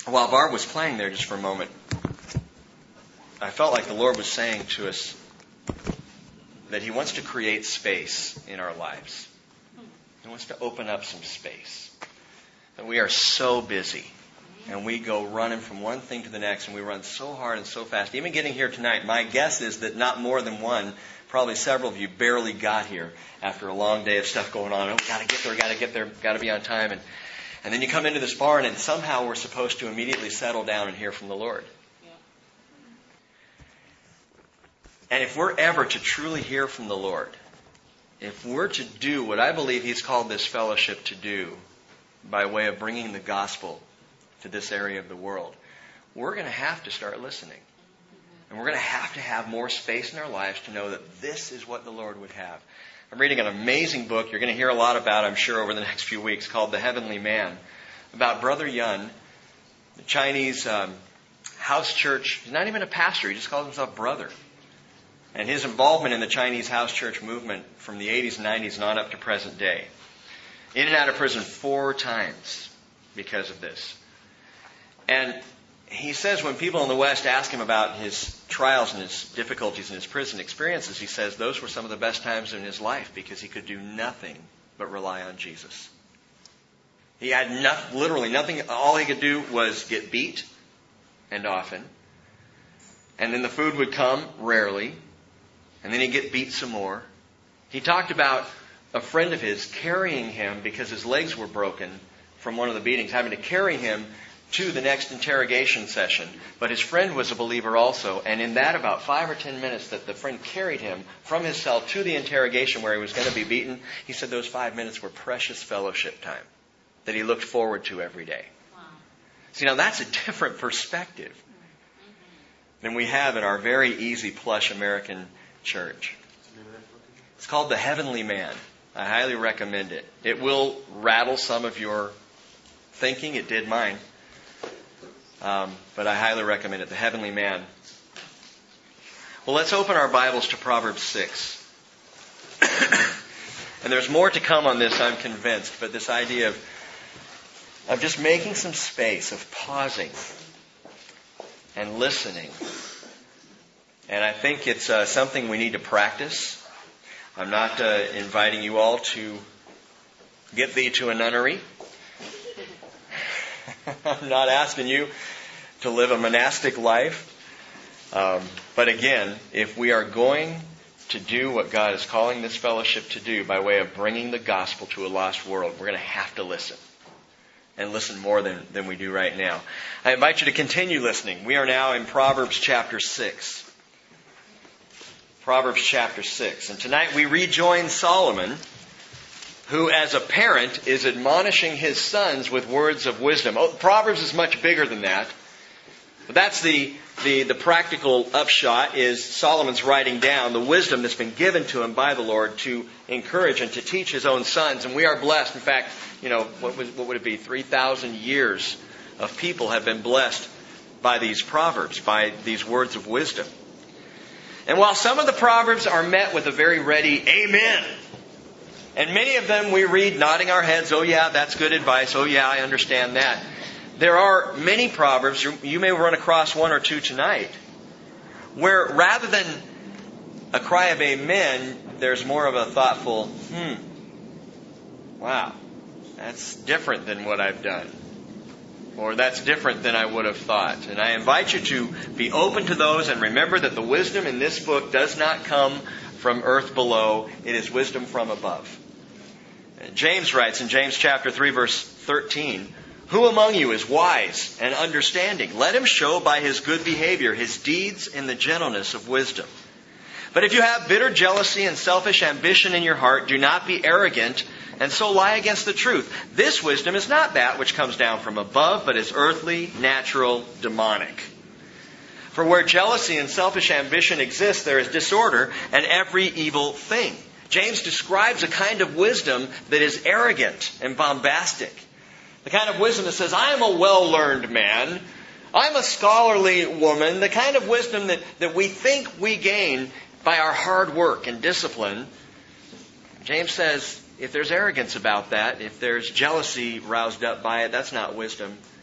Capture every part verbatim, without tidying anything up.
while Barb was playing there just for a moment, I felt like the Lord was saying to us that He wants to create space in our lives. He wants to open up some space. That we are so busy. And we go running from one thing to the next, and we run so hard and so fast. Even getting here tonight, my guess is that not more than one, probably several of you, barely got here after a long day of stuff going on. Oh, got to get there, got to get there, got to be on time. And, and then you come into this barn, and somehow we're supposed to immediately settle down and hear from the Lord. Yeah. And if we're ever to truly hear from the Lord, if we're to do what I believe He's called this fellowship to do by way of bringing the gospel to this area of the world, we're going to have to start listening. And we're going to have to have more space in our lives to know that this is what the Lord would have. I'm reading an amazing book you're going to hear a lot about, I'm sure, over the next few weeks, called The Heavenly Man, about Brother Yun, the Chinese um, house church. He's not even a pastor. He just calls himself brother. And his involvement in the Chinese house church movement from the eighties and nineties and on up to present day. In and out of prison four times because of this. And he says when people in the West ask him about his trials and his difficulties and his prison experiences, he says those were some of the best times in his life because he could do nothing but rely on Jesus. He had no, literally nothing. All he could do was get beat, and often. And then the food would come, rarely. And then he'd get beat some more. He talked about a friend of his carrying him because his legs were broken from one of the beatings, having to carry him to the next interrogation session. But his friend was a believer also. And in that about five or ten minutes that the friend carried him from his cell to the interrogation where he was going to be beaten, he said those five minutes were precious fellowship time that he looked forward to every day. Wow. See, now that's a different perspective than we have in our very easy, plush American church. It's called The Heavenly Man. I highly recommend it. It will rattle some of your thinking. It did mine. Um, but I highly recommend it. The Heavenly Man. Well, let's open our Bibles to Proverbs six. And there's more to come on this, I'm convinced. But this idea of, of just making some space, of pausing and listening. And I think it's uh, something we need to practice. I'm not uh, inviting you all to get thee to a nunnery. I'm not asking you to live a monastic life. Um, but again, if we are going to do what God is calling this fellowship to do by way of bringing the gospel to a lost world, we're going to have to listen. And listen more than, than we do right now. I invite you to continue listening. We are now in Proverbs chapter six. Proverbs chapter six. And tonight we rejoin Solomon, who as a parent is admonishing his sons with words of wisdom. Oh, Proverbs is much bigger than that. But that's the, the, the practical upshot, is Solomon's writing down the wisdom that's been given to him by the Lord to encourage and to teach his own sons. And we are blessed. In fact, you know, what, was, what would it be? three thousand years of people have been blessed by these Proverbs, by these words of wisdom. And while some of the Proverbs are met with a very ready amen, and many of them we read nodding our heads, oh yeah, that's good advice, oh yeah, I understand that. There are many Proverbs, you may run across one or two tonight, where rather than a cry of amen, there's more of a thoughtful, hmm, wow, that's different than what I've done. Or that's different than I would have thought. And I invite you to be open to those and remember that the wisdom in this book does not come from earth below. It is wisdom from above. And James writes in James chapter three verse thirteen, who among you is wise and understanding? Let him show by his good behavior his deeds in the gentleness of wisdom. But if you have bitter jealousy and selfish ambition in your heart, do not be arrogant and so lie against the truth. This wisdom is not that which comes down from above, but is earthly, natural, demonic. For where jealousy and selfish ambition exist, there is disorder and every evil thing. James describes a kind of wisdom that is arrogant and bombastic. The kind of wisdom that says, I am a well-learned man. I'm a scholarly woman. The kind of wisdom that, that we think we gain by our hard work and discipline. James says, if there's arrogance about that, if there's jealousy roused up by it, that's not wisdom.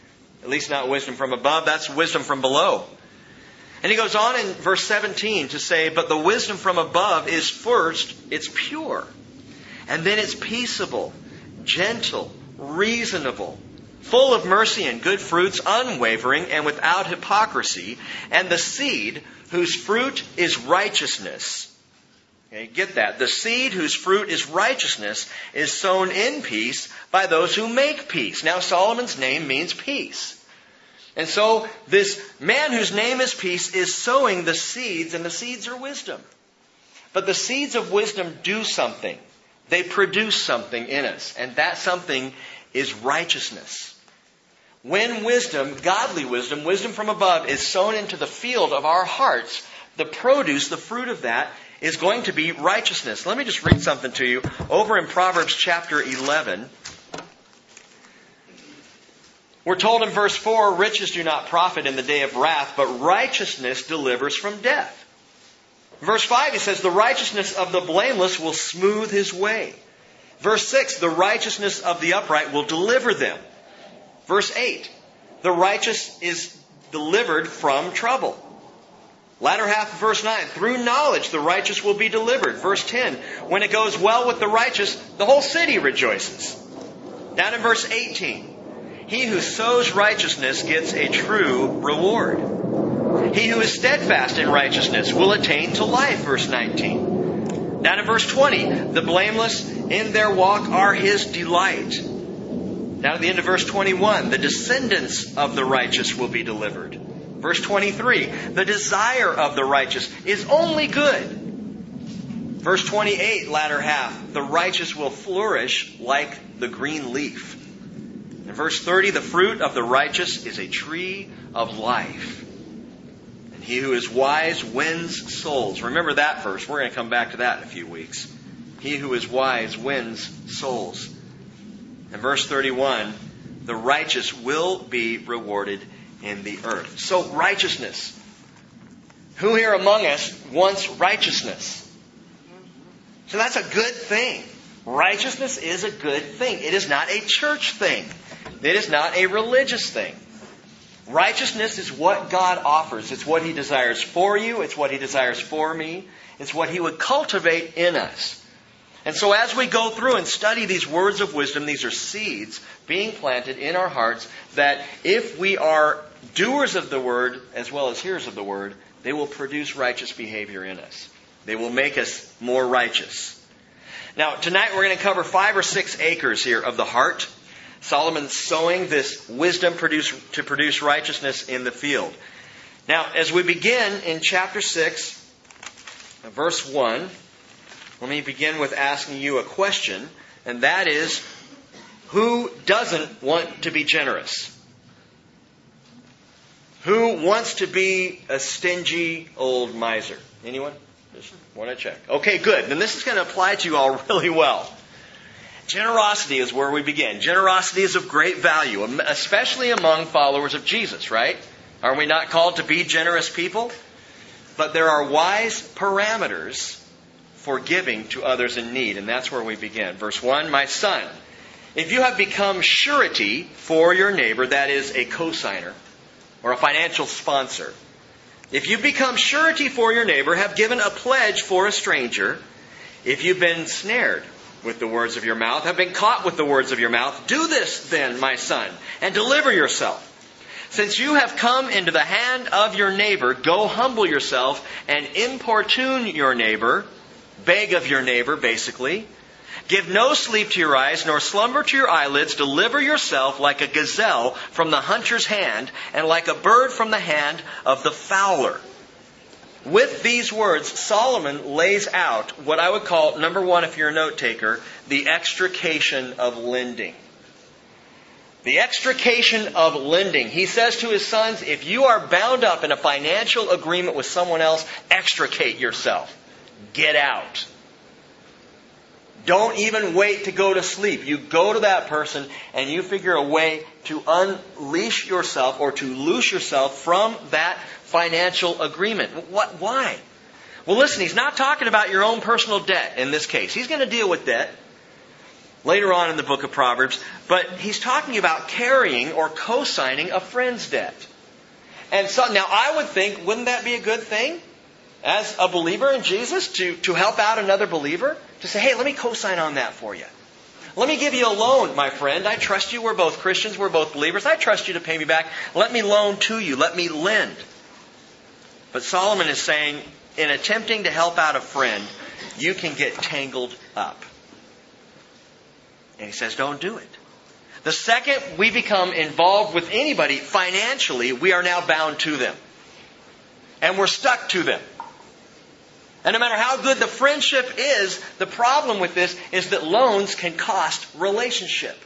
At least not wisdom from above. That's wisdom from below. And he goes on in verse seventeen to say, but the wisdom from above is first, it's pure. And then it's peaceable, gentle, reasonable, full of mercy and good fruits, unwavering and without hypocrisy. And the seed whose fruit is righteousness. Okay, get that. The seed whose fruit is righteousness is sown in peace by those who make peace. Now Solomon's name means peace. And so this man whose name is peace is sowing the seeds, and the seeds are wisdom. But the seeds of wisdom do something. They produce something in us, and that something is righteousness. When wisdom, godly wisdom, wisdom from above, is sown into the field of our hearts, the produce, the fruit of that, is going to be righteousness. Let me just read something to you. Over in Proverbs chapter eleven, we're told in verse four, riches do not profit in the day of wrath, but righteousness delivers from death. Verse five, he says, the righteousness of the blameless will smooth his way. Verse six, the righteousness of the upright will deliver them. Verse eight, the righteous is delivered from trouble. Latter half of verse nine, through knowledge the righteous will be delivered. Verse ten, when it goes well with the righteous, the whole city rejoices. Down in verse eighteen, he who sows righteousness gets a true reward. He who is steadfast in righteousness will attain to life. Verse nineteen. Down in verse twenty, the blameless in their walk are his delight. Down at the end of verse twenty-one, the descendants of the righteous will be delivered. Verse twenty-three, the desire of the righteous is only good. Verse twenty-eight, latter half, the righteous will flourish like the green leaf. In verse thirty, the fruit of the righteous is a tree of life. And he who is wise wins souls. Remember that verse. We're going to come back to that in a few weeks. He who is wise wins souls. In verse thirty-one, the righteous will be rewarded in the earth. So righteousness. Who here among us wants righteousness? So that's a good thing. Righteousness is a good thing. It is not a church thing. It is not a religious thing. Righteousness is what God offers. It's what He desires for you. It's what He desires for me. It's what He would cultivate in us. And so as we go through and study these words of wisdom, these are seeds being planted in our hearts that if we are doers of the Word as well as hearers of the Word, they will produce righteous behavior in us. They will make us more righteous. Now, tonight we're going to cover five or six acres here of the heart. Solomon's sowing this wisdom produce, to produce righteousness in the field. Now, as we begin in chapter six, verse one, let me begin with asking you a question, and that is, who doesn't want to be generous? Who wants to be a stingy old miser? Anyone? Just want to check. Okay, good. Then this is going to apply to you all really well. Generosity is where we begin. Generosity is of great value, especially among followers of Jesus, right? Are we not called to be generous people? But there are wise parameters for giving to others in need, and that's where we begin. Verse one, my son, if you have become surety for your neighbor, that is a cosigner or a financial sponsor, if you've become surety for your neighbor, have given a pledge for a stranger, if you've been snared with the words of your mouth, have been caught with the words of your mouth, do this then, my son, and deliver yourself. Since you have come into the hand of your neighbor, go humble yourself and importune your neighbor, beg of your neighbor, basically. Give no sleep to your eyes, nor slumber to your eyelids. Deliver yourself like a gazelle from the hunter's hand, and like a bird from the hand of the fowler. With these words, Solomon lays out what I would call, number one, if you're a note taker, the extrication of lending. The extrication of lending. He says to his sons, if you are bound up in a financial agreement with someone else, extricate yourself. Get out. Don't even wait to go to sleep. You go to that person and you figure a way to unleash yourself or to loose yourself from that financial agreement. What? Why? Well, listen, he's not talking about your own personal debt in this case. He's going to deal with debt. later on in the book of Proverbs. But he's talking about carrying or co-signing a friend's debt. And so now I would think, wouldn't that be a good thing? As a believer in Jesus, to, to help out another believer? To say, hey, let me co-sign on that for you. Let me give you a loan, my friend. I trust you. We're both Christians. We're both believers. I trust you to pay me back. Let me loan to you. Let me lend. But Solomon is saying, in attempting to help out a friend, you can get tangled up. And he says, don't do it. The second we become involved with anybody financially, we are now bound to them. And we're stuck to them. And no matter how good the friendship is, the problem with this is that loans can cost relationship.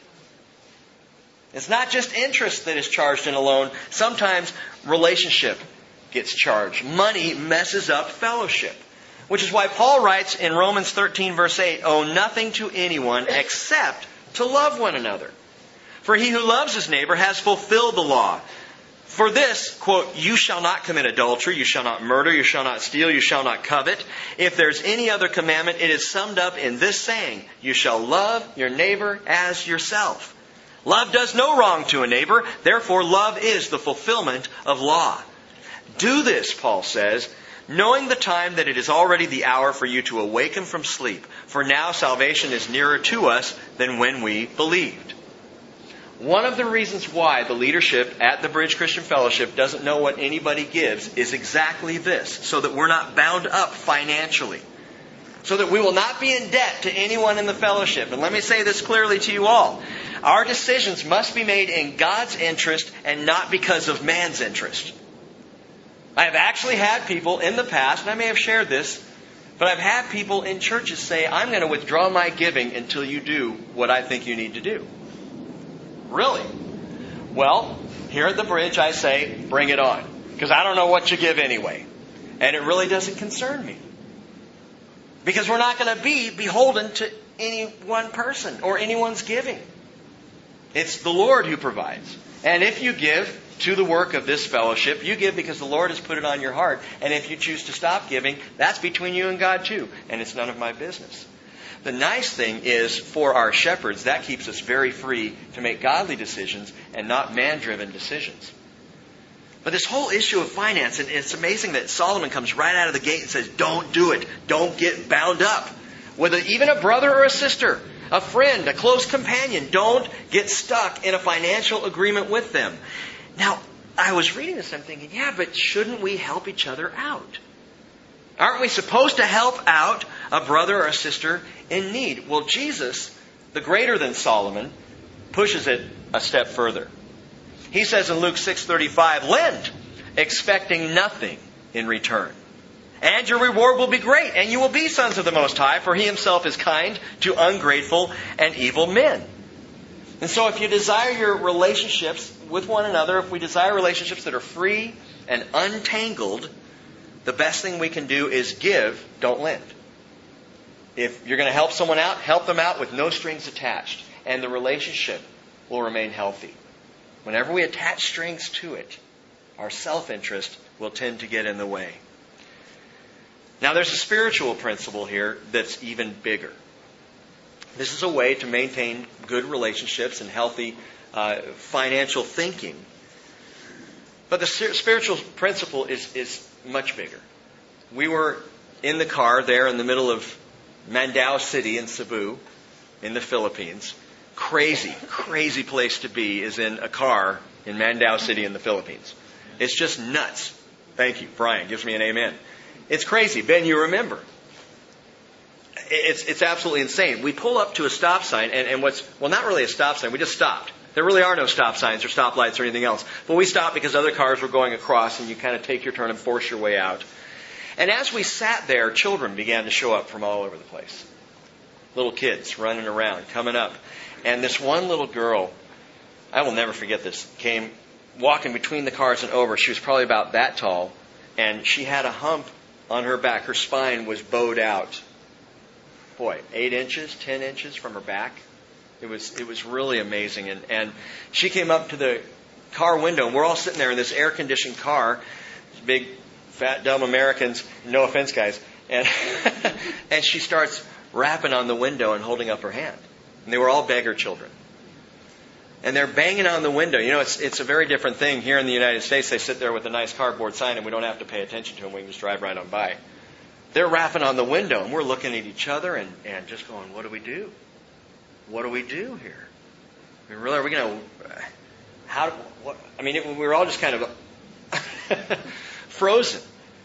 It's not just interest that is charged in a loan. Sometimes relationship gets charged. Money messes up fellowship. Which is why Paul writes in Romans thirteen verse eight, owe nothing to anyone except to love one another. For he who loves his neighbor has fulfilled the law. For this, quote, you shall not commit adultery, you shall not murder, you shall not steal, you shall not covet. If there's any other commandment, it is summed up in this saying, you shall love your neighbor as yourself. Love does no wrong to a neighbor, therefore love is the fulfillment of law. Do this, Paul says, knowing the time that it is already the hour for you to awaken from sleep. For now salvation is nearer to us than when we believed. One of the reasons why the leadership at the Bridge Christian Fellowship doesn't know what anybody gives is exactly this, so that we're not bound up financially. So that we will not be in debt to anyone in the fellowship. And let me say this clearly to you all. Our decisions must be made in God's interest and not because of man's interest. I have actually had people in the past, and I may have shared this, but I've had people in churches say, I'm going to withdraw my giving until you do what I think you need to do. Really? Well, here at the Bridge I say, bring it on. Because I don't know what you give anyway. And it really doesn't concern me. Because we're not going to be beholden to any one person or anyone's giving. It's the Lord who provides. And if you give to the work of this fellowship, you give because the Lord has put it on your heart. And if you choose to stop giving, that's between you and God too. And it's none of my business. The nice thing is, for our shepherds, that keeps us very free to make godly decisions and not man-driven decisions. But this whole issue of finance, and it's amazing that Solomon comes right out of the gate and says, don't do it. Don't get bound up. With a, even a brother or a sister, a friend, a close companion, don't get stuck in a financial agreement with them. Now, I was reading this and I'm thinking, yeah, but shouldn't we help each other out? Aren't we supposed to help out a brother or a sister in need? Well, Jesus, the greater than Solomon, pushes it a step further. He says in Luke six thirty-five, lend, expecting nothing in return. And your reward will be great, and you will be sons of the Most High, for He Himself is kind to ungrateful and evil men. And so if you desire your relationships with one another, if we desire relationships that are free and untangled, the best thing we can do is give, don't lend. If you're going to help someone out, help them out with no strings attached. And the relationship will remain healthy. Whenever we attach strings to it, our self-interest will tend to get in the way. Now there's a spiritual principle here that's even bigger. This is a way to maintain good relationships and healthy uh, financial thinking. But the spiritual principle is, is much bigger. We were in the car there in the middle of Mandaue City in Cebu in the Philippines. Crazy, crazy place to be is in a car in Mandaue City in the Philippines. It's just nuts. Thank you. Brian gives me an amen. It's crazy. Ben, you remember. It's, it's absolutely insane. We pull up to a stop sign and, and what's, well, not really a stop sign. We just stopped. There really are no stop signs or stoplights or anything else. But we stopped because other cars were going across and you kind of take your turn and force your way out. And as we sat there, children began to show up from all over the place. Little kids running around, coming up. And this one little girl, I will never forget this, came walking between the cars and over. She was probably about that tall. And she had a hump on her back. Her spine was bowed out. Boy, eight inches, ten inches from her back. It was it was really amazing. And, and she came up to the car window, and we're all sitting there in this air-conditioned car, big, fat, dumb Americans, no offense, guys. And and she starts rapping on the window and holding up her hand. And they were all beggar children. And they're banging on the window. You know, it's it's a very different thing. Here in the United States, they sit there with a nice cardboard sign and we don't have to pay attention to them. We can just drive right on by. They're rapping on the window and we're looking at each other and, and just going, what do we do? What do we do here? I mean, really, are we going to... How? What, I mean, it, we were all just kind of frozen.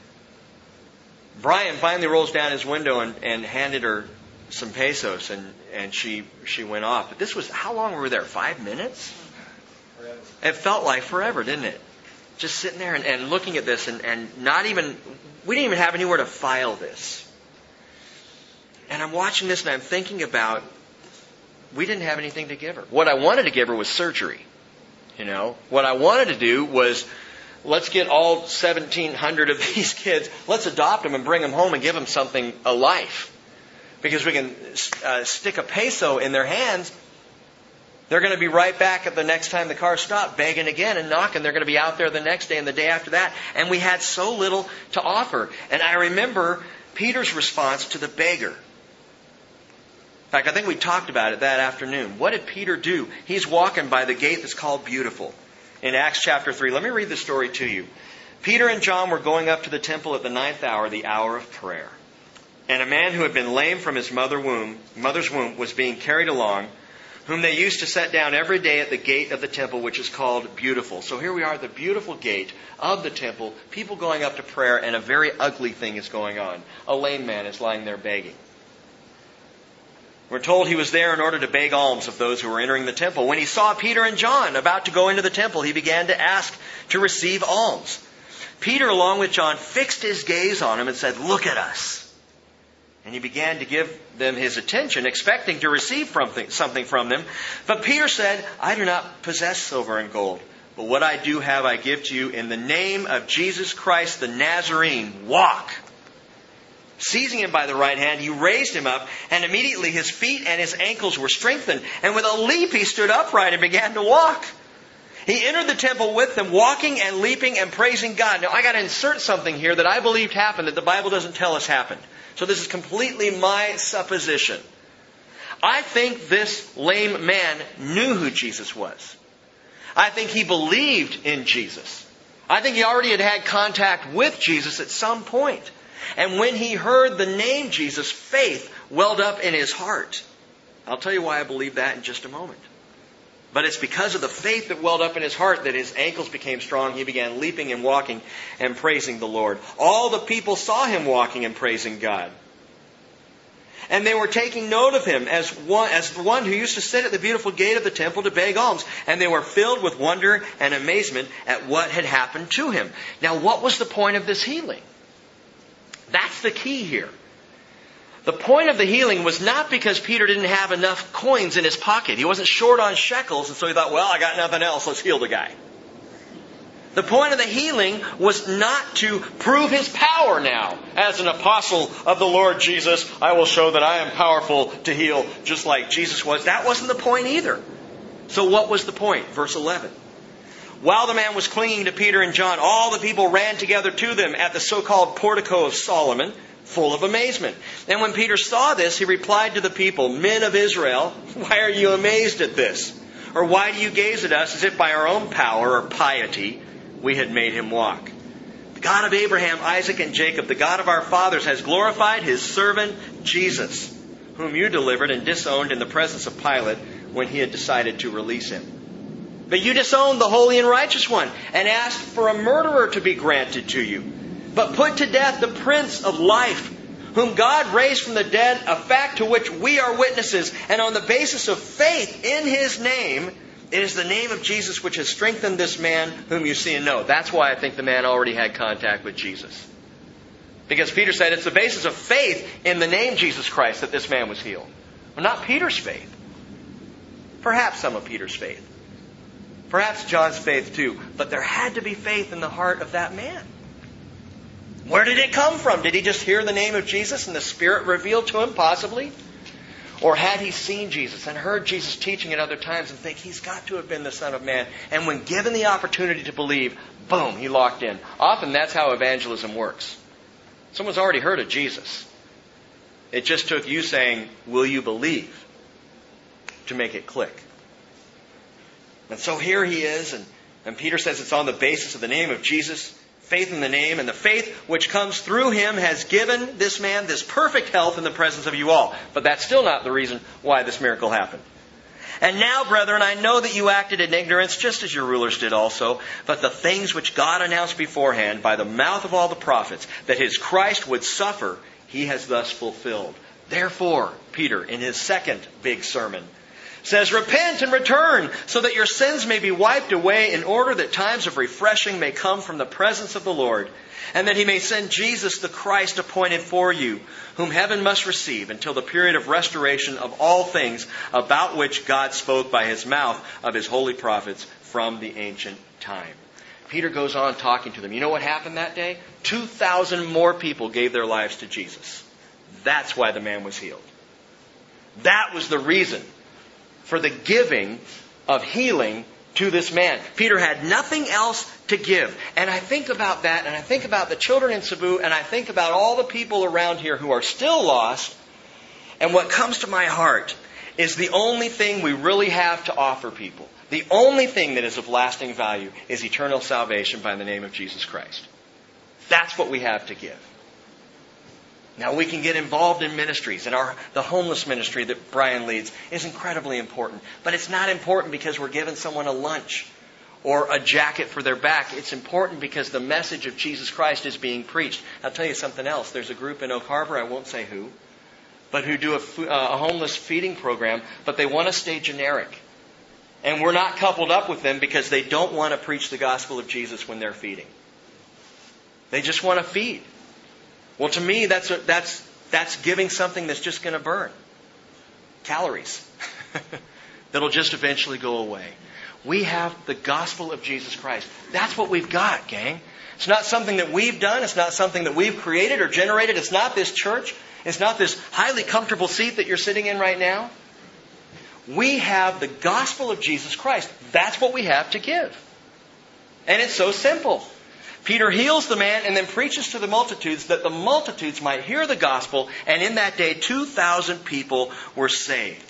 Brian finally rolls down his window and, and handed her some pesos, and, and she she went off. But this was, how long were we there? Five minutes? Forever. It felt like forever, didn't it? Just sitting there and, and looking at this and, and not even, we didn't even have anywhere to file this. And I'm watching this and I'm thinking about, we didn't have anything to give her. What I wanted to give her was surgery. You know, what I wanted to do was, let's get all seventeen hundred of these kids, let's adopt them and bring them home and give them something, a life. Because we can uh, stick a peso in their hands, they're going to be right back at the next time the car stopped, begging again and knocking. They're going to be out there the next day and the day after that. And we had so little to offer. And I remember Peter's response to the beggar. In fact, I think we talked about it that afternoon. What did Peter do? He's walking by the gate that's called Beautiful. In Acts chapter three. Let me read the story to you. Peter and John were going up to the temple at the ninth hour, the hour of prayer. And a man who had been lame from his mother womb, mother's womb was being carried along, whom they used to set down every day at the gate of the temple, which is called Beautiful. So here we are at the beautiful gate of the temple, people going up to prayer, and a very ugly thing is going on. A lame man is lying there begging. We're told he was there in order to beg alms of those who were entering the temple. When he saw Peter and John about to go into the temple, he began to ask to receive alms. Peter, along with John, fixed his gaze on him and said, "Look at us." And he began to give them his attention, expecting to receive something from them. But Peter said, "I do not possess silver and gold, but what I do have I give to you. In the name of Jesus Christ the Nazarene, walk." Seizing him by the right hand, he raised him up, and immediately his feet and his ankles were strengthened. And with a leap he stood upright and began to walk. He entered the temple with them, walking and leaping and praising God. Now, I got to insert something here that I believed happened that the Bible doesn't tell us happened. So this is completely my supposition. I think this lame man knew who Jesus was. I think he believed in Jesus. I think he already had had contact with Jesus at some point. And when he heard the name Jesus, faith welled up in his heart. I'll tell you why I believe that in just a moment. But it's because of the faith that welled up in his heart that his ankles became strong. He began leaping and walking and praising the Lord. All the people saw him walking and praising God. And they were taking note of him as one, as the one who used to sit at the beautiful gate of the temple to beg alms. And they were filled with wonder and amazement at what had happened to him. Now, what was the point of this healing? That's the key here. The point of the healing was not because Peter didn't have enough coins in his pocket. He wasn't short on shekels, and so he thought, well, I got nothing else, let's heal the guy. The point of the healing was not to prove his power now. As an apostle of the Lord Jesus, I will show that I am powerful to heal just like Jesus was. That wasn't the point either. So what was the point? Verse eleven. While the man was clinging to Peter and John, all the people ran together to them at the so-called portico of Solomon, full of amazement. And when Peter saw this, he replied to the people, "Men of Israel, why are you amazed at this? Or why do you gaze at us as if by our own power or piety we had made him walk? The God of Abraham, Isaac, and Jacob, the God of our fathers, has glorified his servant Jesus, whom you delivered and disowned in the presence of Pilate when he had decided to release him. But you disowned the holy and righteous one and asked for a murderer to be granted to you. But put to death the Prince of Life, whom God raised from the dead, a fact to which we are witnesses. And on the basis of faith in his name, it is the name of Jesus which has strengthened this man whom you see and know." That's why I think the man already had contact with Jesus. Because Peter said it's the basis of faith in the name Jesus Christ that this man was healed. Well, not Peter's faith. Perhaps some of Peter's faith. Perhaps John's faith too. But there had to be faith in the heart of that man. Where did it come from? Did he just hear the name of Jesus and the Spirit revealed to him, possibly? Or had he seen Jesus and heard Jesus teaching at other times and think he's got to have been the Son of Man? And when given the opportunity to believe, boom, he locked in. Often that's how evangelism works. Someone's already heard of Jesus. It just took you saying, "Will you believe?" to make it click. And so here he is, and, and Peter says it's on the basis of the name of Jesus, faith in the name, and the faith which comes through him has given this man this perfect health in the presence of you all. But that's still not the reason why this miracle happened. And now, brethren, I know that you acted in ignorance, just as your rulers did also. But the things which God announced beforehand by the mouth of all the prophets, that his Christ would suffer, he has thus fulfilled. Therefore, Peter, in his second big sermon, says, repent and return, so that your sins may be wiped away, in order that times of refreshing may come from the presence of the Lord, and that he may send Jesus the Christ appointed for you, whom heaven must receive until the period of restoration of all things, about which God spoke by his mouth of his holy prophets from the ancient time. Peter goes on talking to them. You know what happened that day? two thousand more people gave their lives to Jesus. That's why the man was healed. That was the reason for the giving of healing to this man. Peter had nothing else to give. And I think about that, and I think about the children in Cebu, and I think about all the people around here who are still lost. And what comes to my heart is the only thing we really have to offer people, the only thing that is of lasting value, is eternal salvation by the name of Jesus Christ. That's what we have to give. Now, we can get involved in ministries, and our the homeless ministry that Brian leads is incredibly important. But it's not important because we're giving someone a lunch or a jacket for their back. It's important because the message of Jesus Christ is being preached. I'll tell you something else. There's a group in Oak Harbor, I won't say who, but who do a, a homeless feeding program, but they want to stay generic. And we're not coupled up with them because they don't want to preach the gospel of Jesus when they're feeding. They just want to feed. Well, to me, that's a, that's that's giving something that's just going to burn calories that'll just eventually go away. We have the gospel of Jesus Christ. That's what we've got, gang. It's not something that we've done. It's not something that we've created or generated. It's not this church. It's not this highly comfortable seat that you're sitting in right now. We have the gospel of Jesus Christ. That's what we have to give. And it's so simple. Peter heals the man and then preaches to the multitudes that the multitudes might hear the gospel, and in that day two thousand people were saved.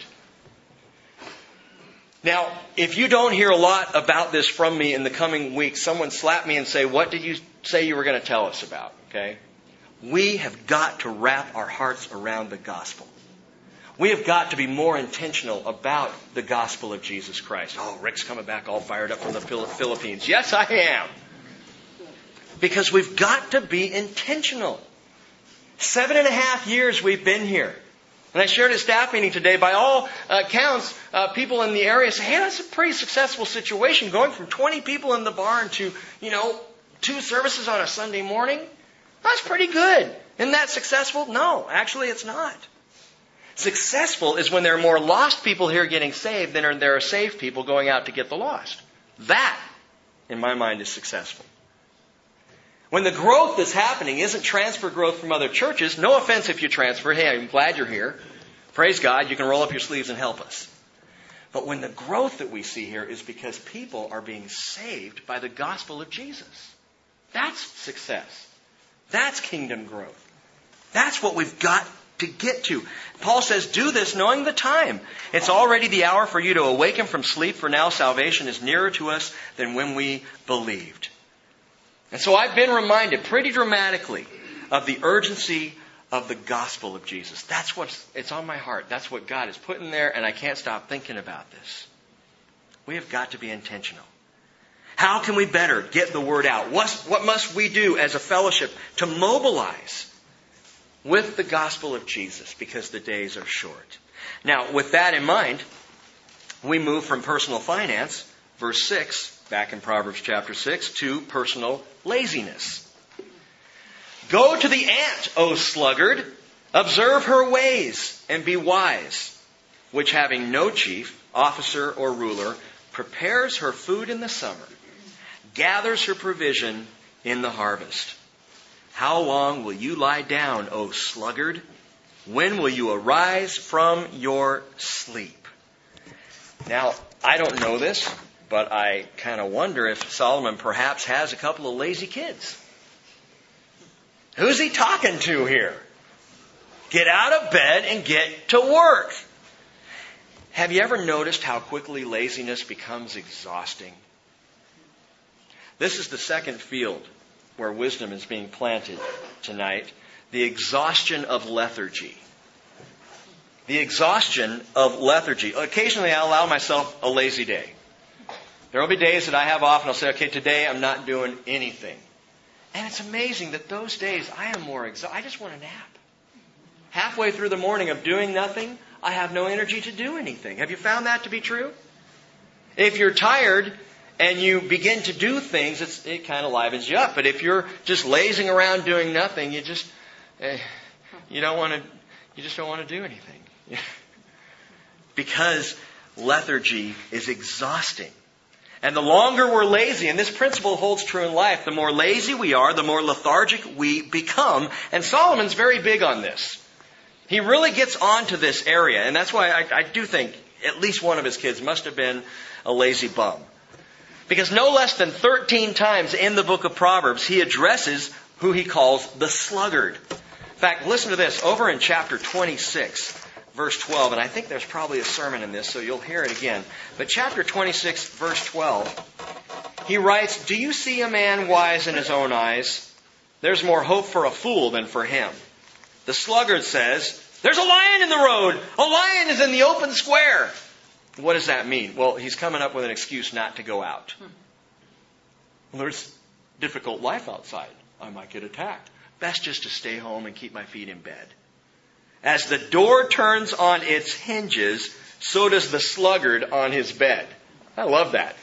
Now, if you don't hear a lot about this from me in the coming weeks, someone slap me and say, what did you say you were going to tell us about? Okay? We have got to wrap our hearts around the gospel. We have got to be more intentional about the gospel of Jesus Christ. Oh, Rick's coming back all fired up from the Philippines. Yes, I am. Because we've got to be intentional. Seven and a half years we've been here. And I shared at staff meeting today, by all accounts, uh, people in the area say, hey, that's a pretty successful situation. Going from twenty people in the barn to, you know, two services on a Sunday morning. That's pretty good. Isn't that successful? No, actually it's not. Successful is when there are more lost people here getting saved than there are saved people going out to get the lost. That, in my mind, is successful. When the growth that's happening isn't transfer growth from other churches, no offense if you transfer. Hey, I'm glad you're here. Praise God, you can roll up your sleeves and help us. But when the growth that we see here is because people are being saved by the gospel of Jesus. That's success. That's kingdom growth. That's what we've got to get to. Paul says, do this knowing the time. It's already the hour for you to awaken from sleep, for now salvation is nearer to us than when we believed. And so I've been reminded pretty dramatically of the urgency of the gospel of Jesus. That's what's, it's on my heart. That's what God has put in there, and I can't stop thinking about this. We have got to be intentional. How can we better get the word out? What, what must we do as a fellowship to mobilize with the gospel of Jesus? Because the days are short. Now, with that in mind, we move from personal finance, verse six, back in Proverbs chapter six, to personal laziness. Go to the ant, O sluggard, observe her ways, and be wise, which having no chief, officer, or ruler, prepares her food in the summer, gathers her provision in the harvest. How long will you lie down, O sluggard? When will you arise from your sleep? Now, I don't know this, but I kind of wonder if Solomon perhaps has a couple of lazy kids. Who's he talking to here? Get out of bed and get to work. Have you ever noticed how quickly laziness becomes exhausting? This is the second field where wisdom is being planted tonight. The exhaustion of lethargy. The exhaustion of lethargy. Occasionally I allow myself a lazy day. There will be days that I have off and I'll say, okay, today I'm not doing anything. And it's amazing that those days I am more exhausted. I just want a nap. Halfway through the morning of doing nothing, I have no energy to do anything. Have you found that to be true? If you're tired and you begin to do things, it's, it kind of livens you up. But if you're just lazing around doing nothing, you just eh, you don't want to. You just don't want to do anything because lethargy is exhausting. And the longer we're lazy, and this principle holds true in life, the more lazy we are, the more lethargic we become. And Solomon's very big on this. He really gets onto this area. And that's why I, I do think at least one of his kids must have been a lazy bum. Because no less than thirteen times in the book of Proverbs, he addresses who he calls the sluggard. In fact, listen to this. Over in chapter twenty-six, verse twelve, and I think there's probably a sermon in this, so you'll hear it again. But chapter twenty-six, verse twelve, he writes, "Do you see a man wise in his own eyes? There's more hope for a fool than for him. The sluggard says, there's a lion in the road. A lion is in the open square." What does that mean? Well, he's coming up with an excuse not to go out. Well, there's difficult life outside. I might get attacked. Best just to stay home and keep my feet in bed. As the door turns on its hinges, so does the sluggard on his bed. I love that.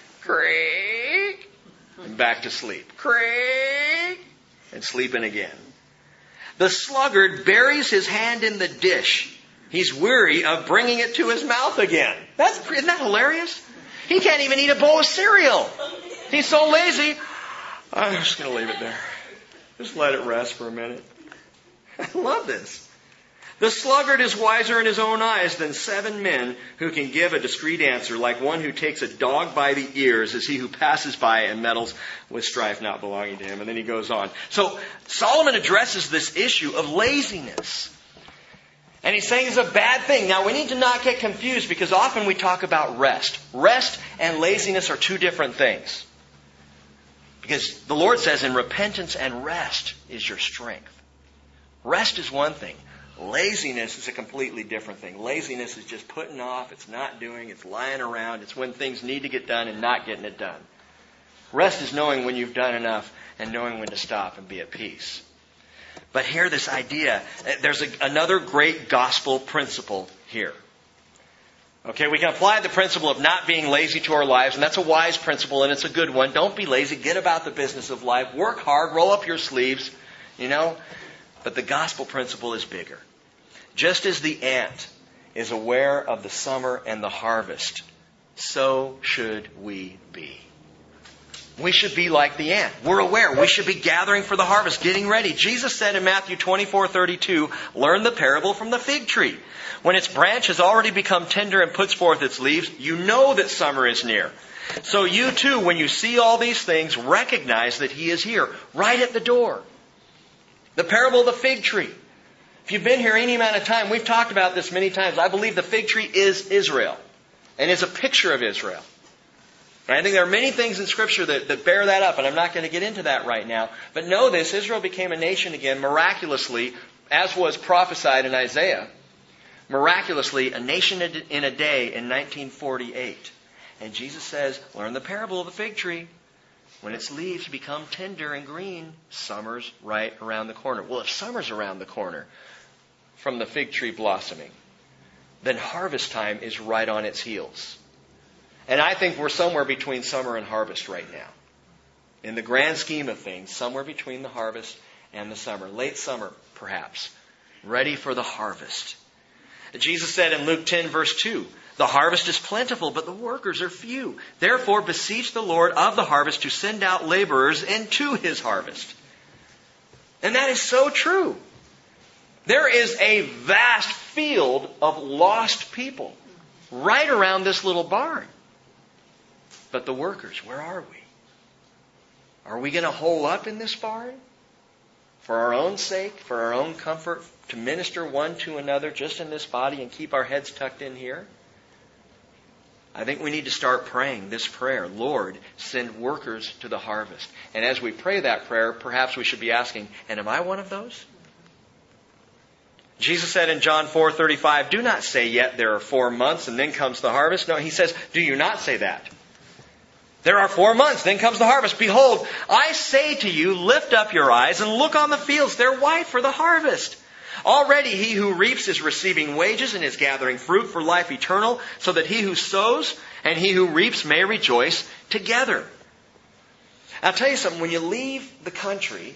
Creak. And back to sleep. Creak. And sleeping again. The sluggard buries his hand in the dish. He's weary of bringing it to his mouth again. That's, isn't that hilarious? He can't even eat a bowl of cereal. He's so lazy. I'm just going to leave it there. Just let it rest for a minute. I love this. The sluggard is wiser in his own eyes than seven men who can give a discreet answer, like one who takes a dog by the ears is he who passes by and meddles with strife not belonging to him. And then he goes on. So Solomon addresses this issue of laziness. And he's saying it's a bad thing. Now we need to not get confused because often we talk about rest. Rest and laziness are two different things. Because the Lord says in repentance and rest is your strength. Rest is one thing. Laziness is a completely different thing. Laziness is just putting off, it's not doing, it's lying around, it's when things need to get done and not getting it done. Rest is knowing when you've done enough and knowing when to stop and be at peace. But here, this idea, there's a, another great gospel principle here. Okay, we can apply the principle of not being lazy to our lives, and that's a wise principle, and it's a good one. Don't be lazy. Get about the business of life. Work hard. Roll up your sleeves. You know? But the gospel principle is bigger. Just as the ant is aware of the summer and the harvest, so should we be. We should be like the ant. We're aware. We should be gathering for the harvest, getting ready. Jesus said in Matthew twenty-four thirty-two, learn the parable from the fig tree. When its branch has already become tender and puts forth its leaves, you know that summer is near. So you too, when you see all these things, recognize that He is here, right at the door. The parable of the fig tree. If you've been here any amount of time, we've talked about this many times. I believe the fig tree is Israel and is a picture of Israel. And I think there are many things in Scripture that, that bear that up, and I'm not going to get into that right now. But know this, Israel became a nation again miraculously, as was prophesied in Isaiah. Miraculously, a nation in a day in nineteen forty-eight. And Jesus says, learn the parable of the fig tree. When its leaves become tender and green, summer's right around the corner. Well, if summer's around the corner from the fig tree blossoming, then harvest time is right on its heels. And I think we're somewhere between summer and harvest right now. In the grand scheme of things, somewhere between the harvest and the summer. Late summer, perhaps. Ready for the harvest. Jesus said in Luke ten, verse two, the harvest is plentiful, but the workers are few. Therefore, beseech the Lord of the harvest to send out laborers into His harvest. And that is so true. There is a vast field of lost people right around this little barn. But the workers, where are we? Are we going to hole up in this barn? For our own sake, for our own comfort, to minister one to another just in this body and keep our heads tucked in here? I think we need to start praying this prayer. Lord, send workers to the harvest. And as we pray that prayer, perhaps we should be asking, and am I one of those? Jesus said in John four thirty-five, do not say yet there are four months and then comes the harvest. No, He says, do you not say that? There are four months, then comes the harvest. Behold, I say to you, lift up your eyes and look on the fields. They're white for the harvest. Already he who reaps is receiving wages and is gathering fruit for life eternal, so that he who sows and he who reaps may rejoice together. I'll tell you something, when you leave the country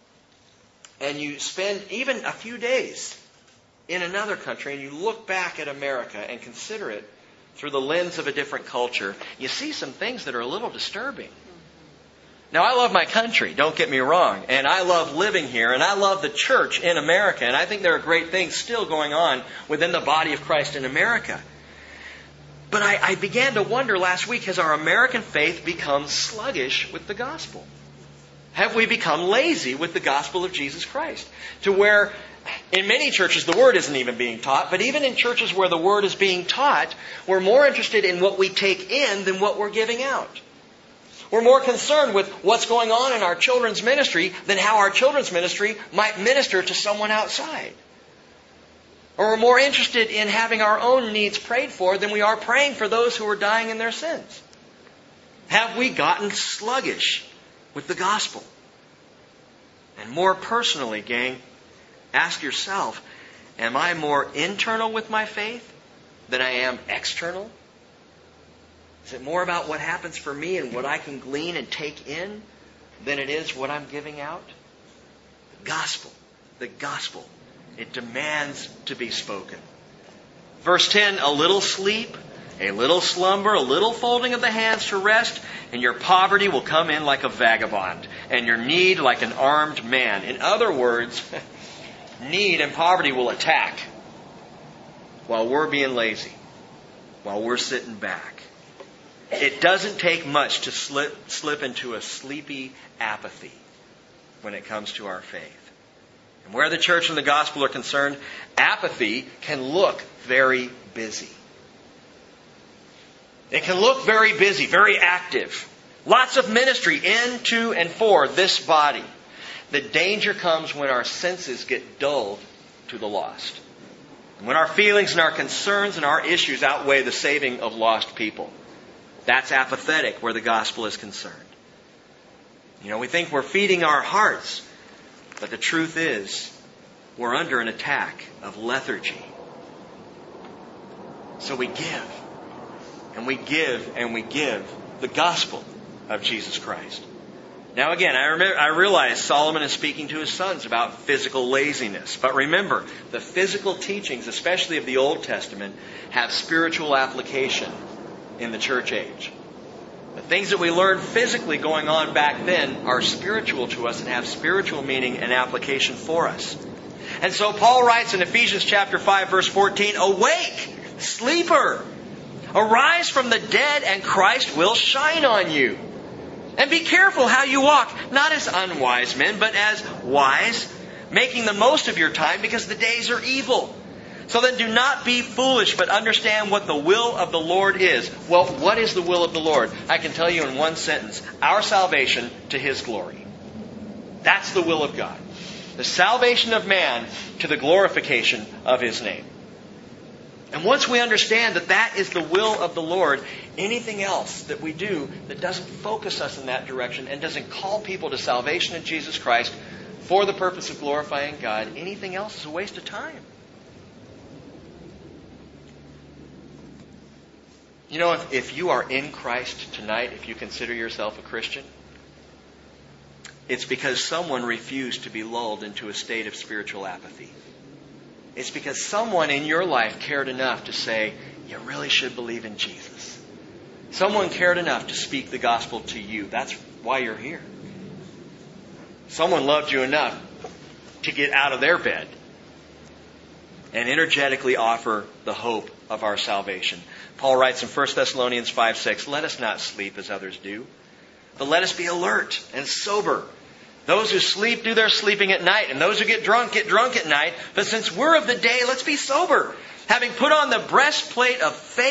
and you spend even a few days in another country and you look back at America and consider it through the lens of a different culture, you see some things that are a little disturbing. Now, I love my country, don't get me wrong, and I love living here, and I love the church in America, and I think there are great things still going on within the body of Christ in America. But I, I began to wonder last week, has our American faith become sluggish with the gospel? Have we become lazy with the gospel of Jesus Christ? To where in many churches the Word isn't even being taught, but even in churches where the Word is being taught, we're more interested in what we take in than what we're giving out. We're more concerned with what's going on in our children's ministry than how our children's ministry might minister to someone outside. Or we're more interested in having our own needs prayed for than we are praying for those who are dying in their sins. Have we gotten sluggish with the gospel? And more personally, gang, ask yourself, am I more internal with my faith than I am external? Is it more about what happens for me and what I can glean and take in than it is what I'm giving out? The gospel. The gospel. It demands to be spoken. Verse ten, a little sleep, a little slumber, a little folding of the hands to rest, and your poverty will come in like a vagabond, and your need like an armed man. In other words, need and poverty will attack while we're being lazy, while we're sitting back. It doesn't take much to slip, slip into a sleepy apathy when it comes to our faith. And where the church and the gospel are concerned, apathy can look very busy. It can look very busy, very active. Lots of ministry in, to, and for this body. The danger comes when our senses get dulled to the lost. And when our feelings and our concerns and our issues outweigh the saving of lost people. That's apathetic where the gospel is concerned. You know, we think we're feeding our hearts, but the truth is, we're under an attack of lethargy. So we give, and we give, and we give the gospel of Jesus Christ. Now again, I, remember, I realize Solomon is speaking to his sons about physical laziness. But remember, the physical teachings, especially of the Old Testament, have spiritual application in the church age. The things that we learned physically going on back then are spiritual to us and have spiritual meaning and application for us. And so Paul writes in Ephesians chapter five verse fourteen, awake, sleeper, arise from the dead and Christ will shine on you. And be careful how you walk, not as unwise men, but as wise, making the most of your time because the days are evil. So then do not be foolish, but understand what the will of the Lord is. Well, what is the will of the Lord? I can tell you in one sentence. Our salvation to His glory. That's the will of God. The salvation of man to the glorification of His name. And once we understand that that is the will of the Lord, anything else that we do that doesn't focus us in that direction and doesn't call people to salvation in Jesus Christ for the purpose of glorifying God, anything else is a waste of time. You know, if, if you are in Christ tonight, if you consider yourself a Christian, it's because someone refused to be lulled into a state of spiritual apathy. It's because someone in your life cared enough to say, you really should believe in Jesus. Someone cared enough to speak the gospel to you. That's why you're here. Someone loved you enough to get out of their bed and energetically offer the hope of our salvation. Paul writes in First Thessalonians five six, let us not sleep as others do, but let us be alert and sober. Those who sleep do their sleeping at night, and those who get drunk get drunk at night. But since we're of the day, let's be sober, having put on the breastplate of faith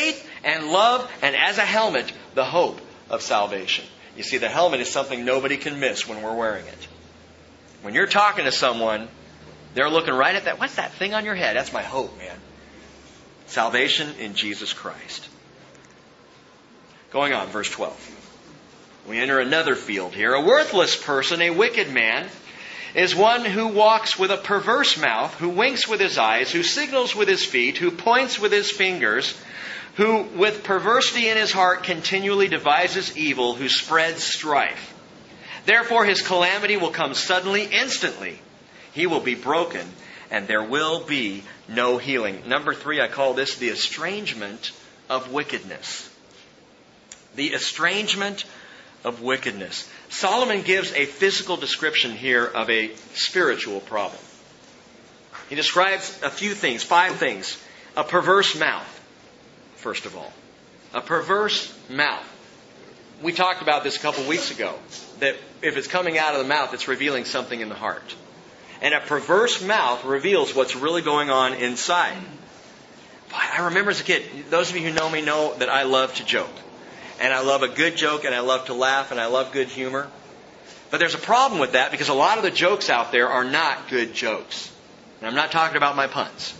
And love, and as a helmet, the hope of salvation. You see, the helmet is something nobody can miss when we're wearing it. When you're talking to someone, they're looking right at that. What's that thing on your head? That's my hope, man. Salvation in Jesus Christ. Going on, verse twelve. We enter another field here. A worthless person, a wicked man, is one who walks with a perverse mouth, who winks with his eyes, who signals with his feet, who points with his fingers, who with perversity in his heart continually devises evil, who spreads strife. Therefore his calamity will come suddenly, instantly. He will be broken, and there will be no healing. Number three, I call this the estrangement of wickedness. The estrangement of wickedness. Solomon gives a physical description here of a spiritual problem. He describes a few things, five things. A perverse mouth, first of all. A perverse mouth. We talked about this a couple weeks ago, that if it's coming out of the mouth, it's revealing something in the heart. And a perverse mouth reveals what's really going on inside. Boy, I remember as a kid, those of you who know me know that I love to joke. And I love a good joke, and I love to laugh, and I love good humor. But there's a problem with that, because a lot of the jokes out there are not good jokes. And I'm not talking about my puns.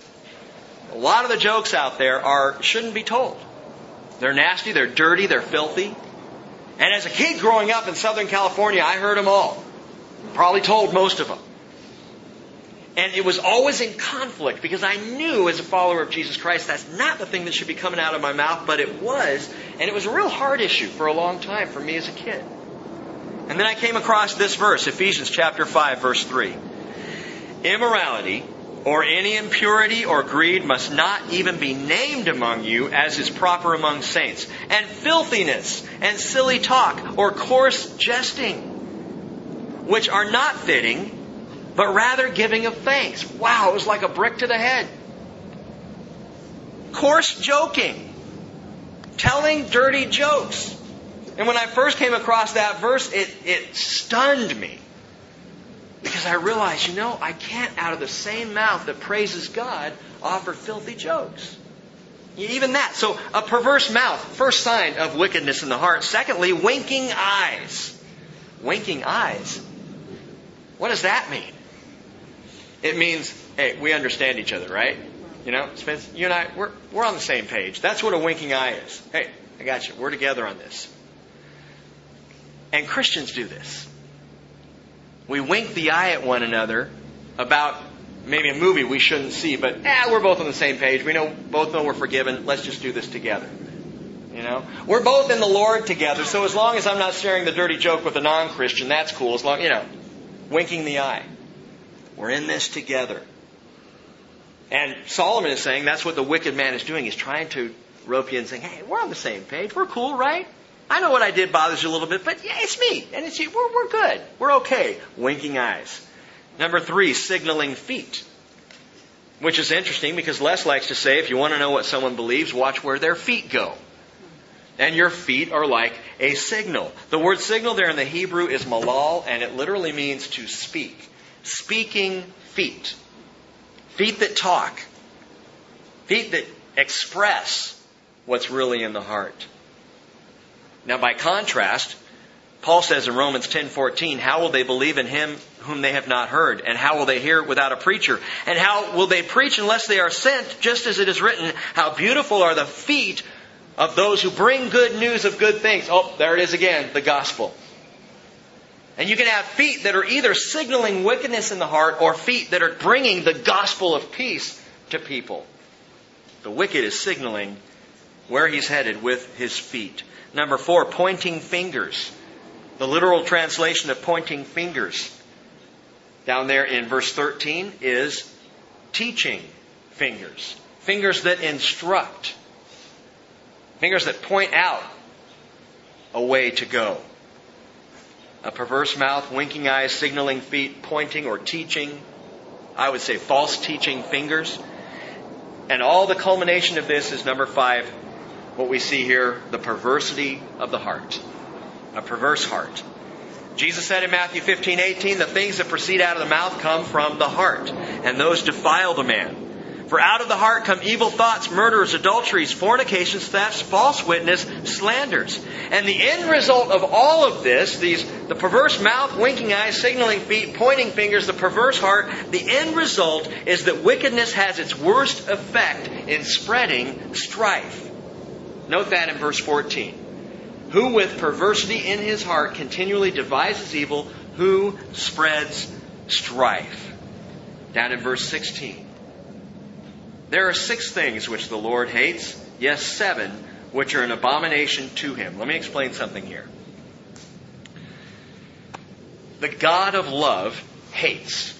A lot of the jokes out there are shouldn't be told. They're nasty, they're dirty, they're filthy. And as a kid growing up in Southern California, I heard them all. Probably told most of them. And it was always in conflict, because I knew as a follower of Jesus Christ that's not the thing that should be coming out of my mouth, but it was. And it was a real hard issue for a long time for me as a kid. And then I came across this verse, Ephesians chapter five, verse three. Immorality or any impurity or greed must not even be named among you, as is proper among saints. And filthiness and silly talk or coarse jesting, which are not fitting, but rather giving of thanks. Wow, it was like a brick to the head. Coarse joking. Telling dirty jokes. And when I first came across that verse, it, it stunned me. Because I realized, you know, I can't out of the same mouth that praises God offer filthy jokes. Even that. So a perverse mouth, first sign of wickedness in the heart. Secondly, winking eyes. Winking eyes. What does that mean? It means, hey, we understand each other, right? You know, Spence, you and I, we're, we're on the same page. That's what a winking eye is. Hey, I got you. We're together on this. And Christians do this. We wink the eye at one another about maybe a movie we shouldn't see, but eh, we're both on the same page. We know both know we're forgiven. Let's just do this together. You know, we're both in the Lord together. So as long as I'm not sharing the dirty joke with a non-Christian, that's cool. As long, you know, winking the eye. We're in this together. And Solomon is saying that's what the wicked man is doing. He's trying to rope you in, saying, "Hey, we're on the same page. We're cool, right? I know what I did bothers you a little bit, but yeah, it's me. And it's you. We're, we're good. We're okay." Winking eyes. Number three, signaling feet. Which is interesting, because Les likes to say, if you want to know what someone believes, watch where their feet go. And your feet are like a signal. The word signal there in the Hebrew is malal, and it literally means to speak. Speaking feet. Feet that talk. Feet that express what's really in the heart. Now, by contrast, Paul says in Romans ten fourteen, how will they believe in him whom they have not heard? And how will they hear without a preacher? And how will they preach unless they are sent? Just as it is written, how beautiful are the feet of those who bring good news of good things. Oh, there it is again, the gospel. And you can have feet that are either signaling wickedness in the heart, or feet that are bringing the gospel of peace to people. The wicked is signaling where he's headed with his feet. Number four, pointing fingers. The literal translation of pointing fingers down there in verse thirteen is teaching fingers. Fingers that instruct. Fingers that point out a way to go. A perverse mouth, winking eyes, signaling feet, pointing or teaching. I would say false teaching fingers. And all the culmination of this is number five, what we see here, the perversity of the heart. A perverse heart. Jesus said in Matthew fifteen eighteen, the things that proceed out of the mouth come from the heart, and those defile the man. For out of the heart come evil thoughts, murders, adulteries, fornications, thefts, false witness, slanders. And the end result of all of this, these the perverse mouth, winking eyes, signaling feet, pointing fingers, the perverse heart, the end result is that wickedness has its worst effect in spreading strife. Note that in verse fourteen. Who with perversity in his heart continually devises evil, who spreads strife. Down in verse sixteen. There are six things which the Lord hates, yes, seven, which are an abomination to Him. Let me explain something here. The God of love hates.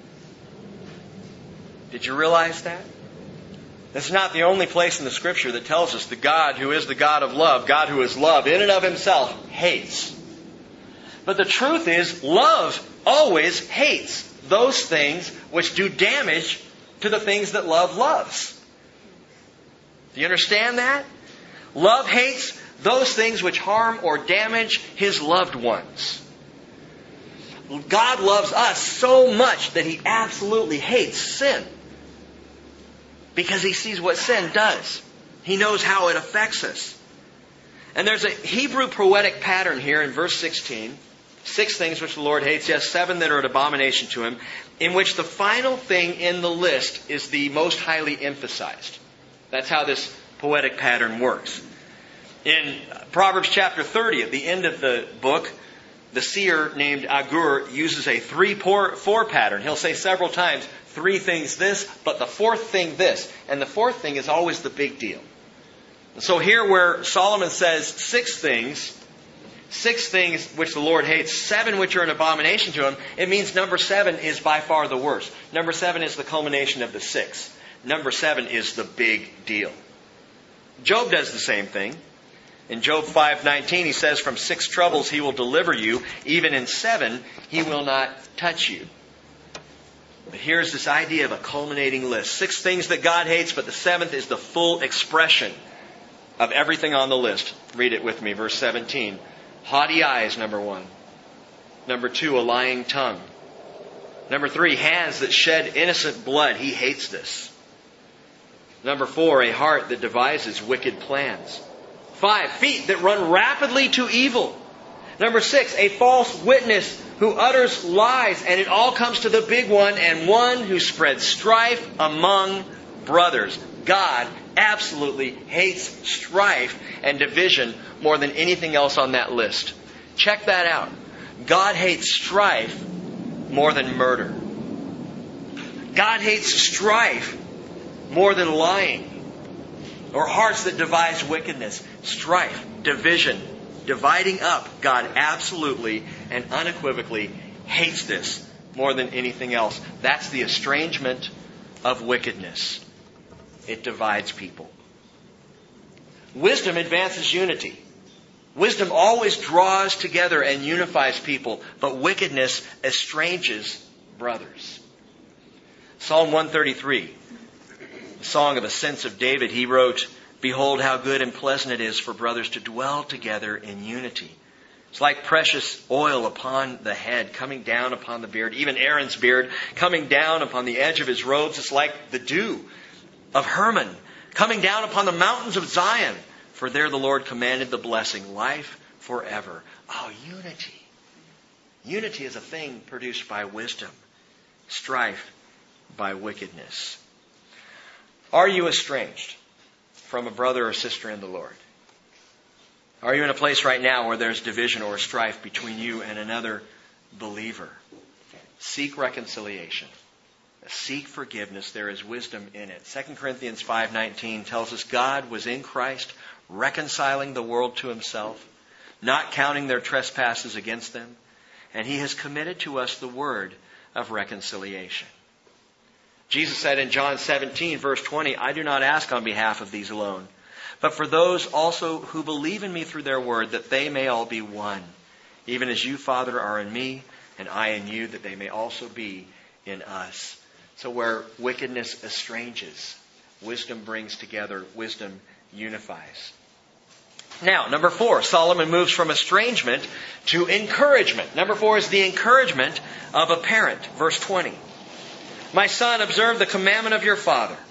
Did you realize that? That's not the only place in the Scripture that tells us the God who is the God of love, God who is love, in and of Himself, hates. But the truth is, love always hates those things which do damage to the things that love loves. Do you understand that? Love hates those things which harm or damage His loved ones. God loves us so much that He absolutely hates sin. Because He sees what sin does. He knows how it affects us. And there's a Hebrew poetic pattern here in verse sixteen. Six things which the Lord hates, yes, seven that are an abomination to Him, in which the final thing in the list is the most highly emphasized. That's how this poetic pattern works. In Proverbs chapter thirty, at the end of the book, the seer named Agur uses a three four pattern. He'll say several times, three things this, but the fourth thing this. And the fourth thing is always the big deal. So here where Solomon says six things, Six things which the Lord hates, seven which are an abomination to Him, it means number seven is by far the worst. Number seven is the culmination of the six. Number seven is the big deal. Job does the same thing. In Job five nineteen, he says, from six troubles He will deliver you, even in seven He will not touch you. But here's this idea of a culminating list. Six things that God hates, but the seventh is the full expression of everything on the list. Read it with me, verse seventeen. Haughty eyes, number one. Number two, a lying tongue. Number three, hands that shed innocent blood. He hates this. Number four, a heart that devises wicked plans. Five, feet that run rapidly to evil. Number six, a false witness who utters lies. And it all comes to the big one, and one who spreads strife among brothers. God absolutely hates strife and division more than anything else on that list. Check that out. God hates strife more than murder. God hates strife more than lying or hearts that devise wickedness. Strife, division, dividing up. God absolutely and unequivocally hates this more than anything else. That's the estrangement of wickedness. It divides people. Wisdom advances unity. Wisdom always draws together and unifies people, but wickedness estranges brothers. Psalm one thirty-three, the song of ascents of David, he wrote, behold how good and pleasant it is for brothers to dwell together in unity. It's like precious oil upon the head, coming down upon the beard, even Aaron's beard, coming down upon the edge of his robes. It's like the dew of Hermon, coming down upon the mountains of Zion. For there the Lord commanded the blessing, life forever. Oh, unity. Unity is a thing produced by wisdom. Strife by wickedness. Are you estranged from a brother or sister in the Lord? Are you in a place right now where there's division or strife between you and another believer? Seek reconciliation. Seek forgiveness. There is wisdom in it. Second Corinthians five nineteen tells us God was in Christ reconciling the world to Himself, not counting their trespasses against them, and He has committed to us the word of reconciliation. Jesus said in John seventeen, verse twenty, I do not ask on behalf of these alone, but for those also who believe in me through their word, that they may all be one, even as you, Father, are in me, and I in you, that they may also be in us. So where wickedness estranges, wisdom brings together, wisdom unifies. Now, number four, Solomon moves from estrangement to encouragement. Number four is the encouragement of a parent. Verse twenty. My son, observe the commandment of your father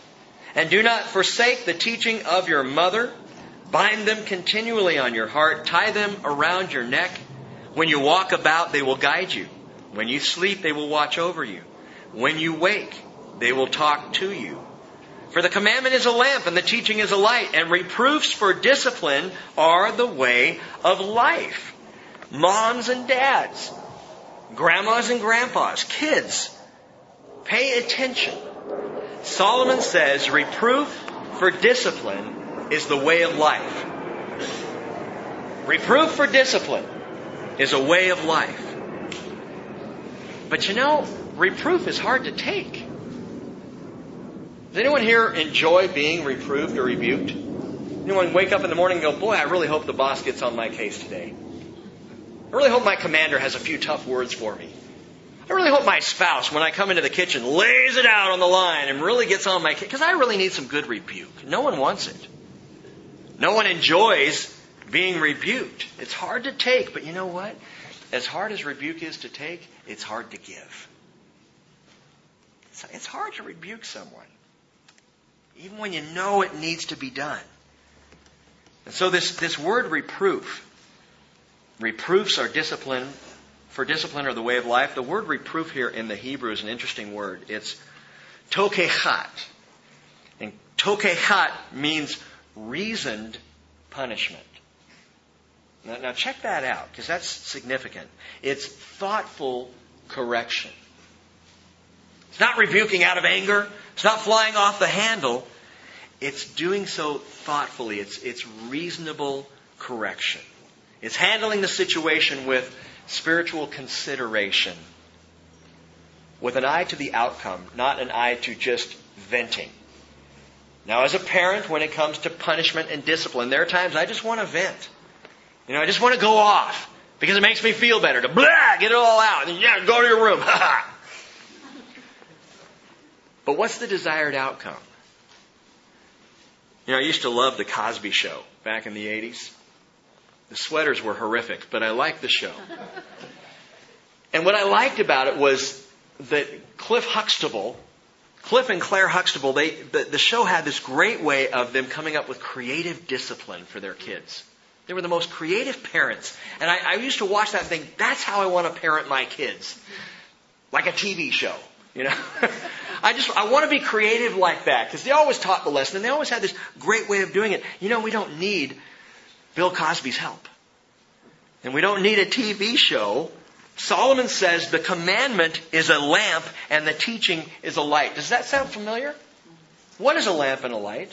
And do not forsake the teaching of your mother. Bind them continually on your heart. Tie them around your neck. When you walk about, they will guide you. When you sleep, they will watch over you. When you wake, they will talk to you. For the commandment is a lamp and the teaching is a light, and reproofs for discipline are the way of life. Moms and dads, grandmas and grandpas, kids, pay attention. Solomon says reproof for discipline is the way of life. Reproof for discipline is a way of life. But you know, reproof is hard to take. Does anyone here enjoy being reproved or rebuked? Anyone wake up in the morning and go, boy, I really hope the boss gets on my case today. I really hope my commander has a few tough words for me. I really hope my spouse, when I come into the kitchen, lays it out on the line and really gets on my case. Because I really need some good rebuke. No one wants it. No one enjoys being rebuked. It's hard to take, but you know what? As hard as rebuke is to take, it's hard to give. It's hard to rebuke someone, even when you know it needs to be done. And so this, this word reproof, reproofs are discipline, for discipline or the way of life. The word reproof here in the Hebrew is an interesting word. It's tokechat. And tokechat means reasoned punishment. Now, now check that out, because that's significant. It's thoughtful correction. It's not rebuking out of anger. It's not flying off the handle. It's doing so thoughtfully. It's, it's reasonable correction. It's handling the situation with spiritual consideration, with an eye to the outcome, not an eye to just venting. Now, as a parent, when it comes to punishment and discipline, there are times I just want to vent. You know, I just want to go off because it makes me feel better to blah, get it all out, and yeah, go to your room. But what's the desired outcome? You know, I used to love the Cosby Show back in the eighties. The sweaters were horrific, but I liked the show. And what I liked about it was that Cliff Huxtable, Cliff and Claire Huxtable, they, the, the show had this great way of them coming up with creative discipline for their kids. They were the most creative parents. And I, I used to watch that and think, that's how I want to parent my kids. Like a T V show, you know. I just, I want to be creative like that, because they always taught the lesson and they always had this great way of doing it. You know, we don't need Bill Cosby's help. And we don't need a T V show. Solomon says the commandment is a lamp and the teaching is a light. Does that sound familiar? What is a lamp and a light?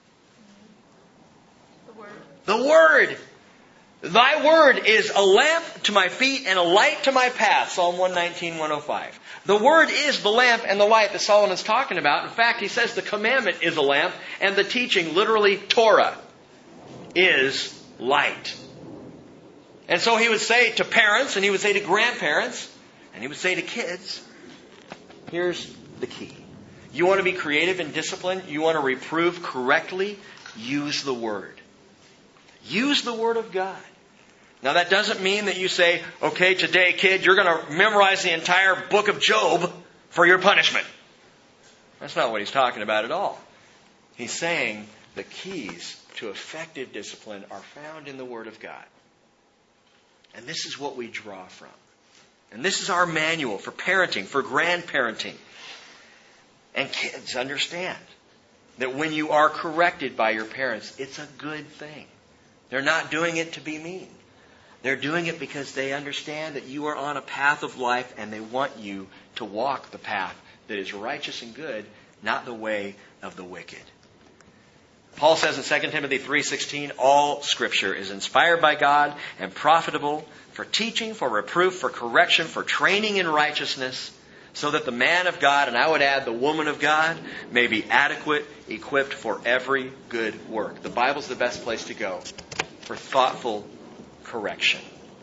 The Word. The Word. Thy Word is a lamp to my feet and a light to my path. Psalm one nineteen, one oh five. The Word is the lamp and the light that Solomon's talking about. In fact, he says the commandment is a lamp and the teaching, literally Torah, is light. And so he would say to parents, and he would say to grandparents, and he would say to kids, here's the key. You want to be creative in discipline? You want to reprove correctly? Use the Word. Use the Word of God. Now that doesn't mean that you say, okay, today, kid, you're going to memorize the entire book of Job for your punishment. That's not what he's talking about at all. He's saying the keys to effective discipline are found in the Word of God. And this is what we draw from. And this is our manual for parenting, for grandparenting. And kids, understand that when you are corrected by your parents, it's a good thing. They're not doing it to be mean. They're doing it because they understand that you are on a path of life and they want you to walk the path that is righteous and good, not the way of the wicked. Paul says in Second Timothy three sixteen, all Scripture is inspired by God and profitable for teaching, for reproof, for correction, for training in righteousness, so that the man of God, and I would add the woman of God, may be adequate, equipped for every good work. The Bible's the best place to go for thoughtful correction.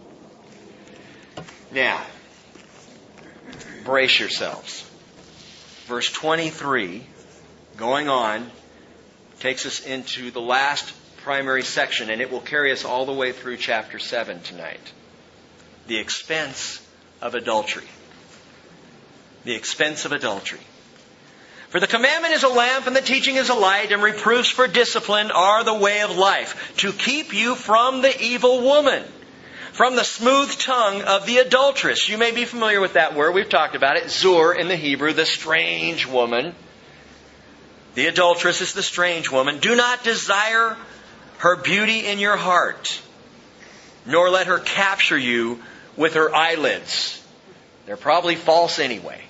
Now, brace yourselves. Verse twenty-three, going on, takes us into the last primary section, and it will carry us all the way through chapter seven tonight. The expense of adultery. The expense of adultery. For the commandment is a lamp and the teaching is a light, and reproofs for discipline are the way of life, to keep you from the evil woman, from the smooth tongue of the adulteress. You may be familiar with that word. We've talked about it. Zur in the Hebrew, the strange woman. The adulteress is the strange woman. Do not desire her beauty in your heart, nor let her capture you with her eyelids. They're probably false anyway.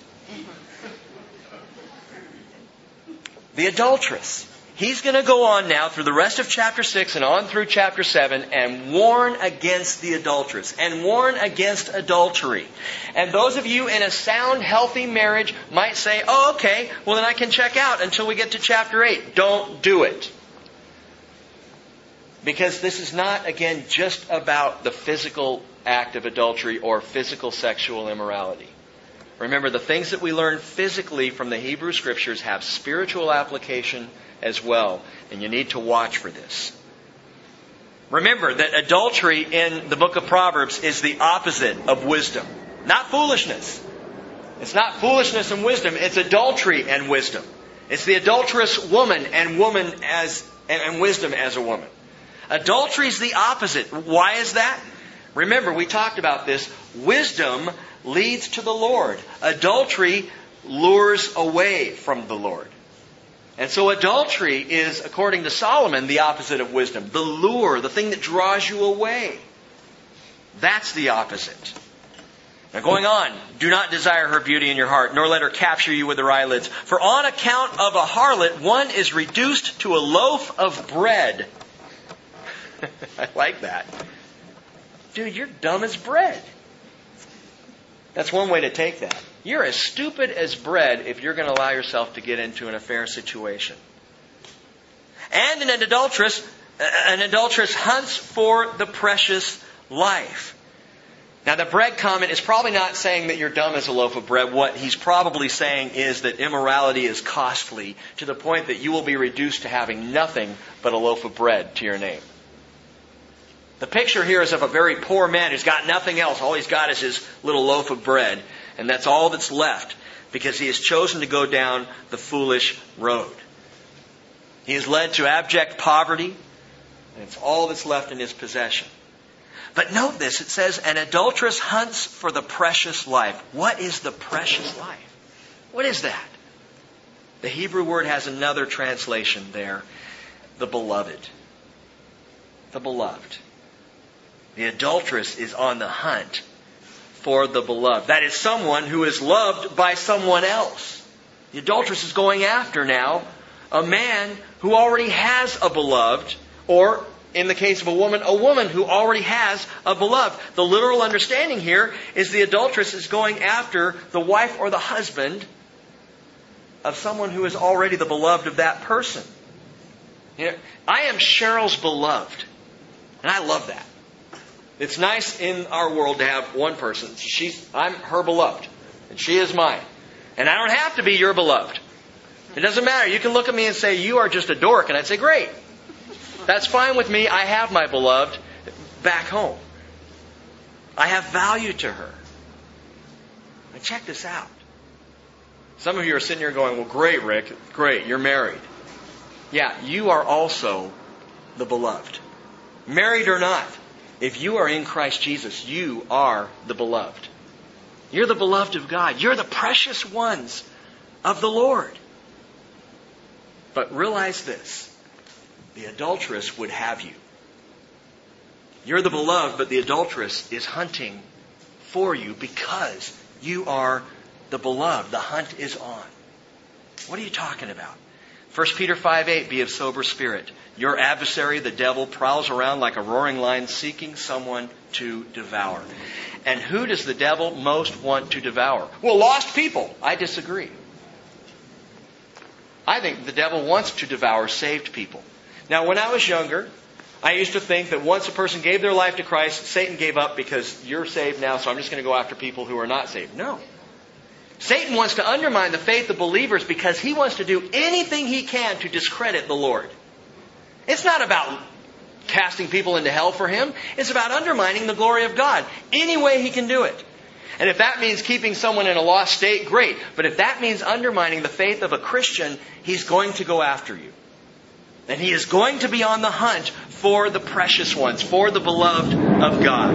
The adulteress. He's going to go on now through the rest of chapter six and on through chapter seven and warn against the adulteress and warn against adultery. And those of you in a sound, healthy marriage might say, oh, okay, well then I can check out until we get to chapter eight. Don't do it. Because this is not, again, just about the physical act of adultery or physical sexual immorality. Remember, the things that we learn physically from the Hebrew Scriptures have spiritual application as well. And you need to watch for this. Remember that adultery in the book of Proverbs is the opposite of wisdom. Not foolishness. It's not foolishness and wisdom. It's adultery and wisdom. It's the adulterous woman and woman as and wisdom as a woman. Adultery is the opposite. Why is that? Remember, we talked about this. Wisdom leads to the Lord. Adultery lures away from the Lord. And so adultery is, according to Solomon, the opposite of wisdom. The lure, the thing that draws you away. That's the opposite. Now going on, do not desire her beauty in your heart, nor let her capture you with her eyelids. For on account of a harlot, one is reduced to a loaf of bread. I like that. Dude, you're dumb as bread. That's one way to take that. You're as stupid as bread if you're going to allow yourself to get into an affair situation. And an adulteress, an adulteress hunts for the precious life. Now the bread comment is probably not saying that you're dumb as a loaf of bread. What he's probably saying is that immorality is costly to the point that you will be reduced to having nothing but a loaf of bread to your name. The picture here is of a very poor man who's got nothing else. All he's got is his little loaf of bread. And that's all that's left because he has chosen to go down the foolish road. He is led to abject poverty, and it's all that's left in his possession. But note this, it says, an adulteress hunts for the precious life. What is the precious life? What is that? The Hebrew word has another translation there. The beloved. The beloved. The adulteress is on the hunt for the beloved. That is someone who is loved by someone else. The adulteress is going after now a man who already has a beloved, or in the case of a woman, a woman who already has a beloved. The literal understanding here is the adulteress is going after the wife or the husband of someone who is already the beloved of that person. You know, I am Cheryl's beloved, and I love that. It's nice in our world to have one person. She's, I'm her beloved, and she is mine. And I don't have to be your beloved. It doesn't matter. You can look at me and say, you are just a dork. And I'd say, great. That's fine with me. I have my beloved back home. I have value to her. And check this out. Some of you are sitting here going, well, great, Rick. Great, you're married. Yeah, you are also the beloved. Married or not. If you are in Christ Jesus, you are the beloved. You're the beloved of God. You're the precious ones of the Lord. But realize this. The adulteress would have you. You're the beloved, but the adulteress is hunting for you because you are the beloved. The hunt is on. What are you talking about? First Peter five eight, be of sober spirit. Your adversary, the devil, prowls around like a roaring lion seeking someone to devour. And who does the devil most want to devour? Well, lost people. I disagree. I think the devil wants to devour saved people. Now, when I was younger, I used to think that once a person gave their life to Christ, Satan gave up because you're saved now, so I'm just going to go after people who are not saved. No. Satan wants to undermine the faith of believers because he wants to do anything he can to discredit the Lord. It's not about casting people into hell for him. It's about undermining the glory of God any way he can do it. And if that means keeping someone in a lost state, great. But if that means undermining the faith of a Christian, he's going to go after you. And he is going to be on the hunt for the precious ones, for the beloved of God.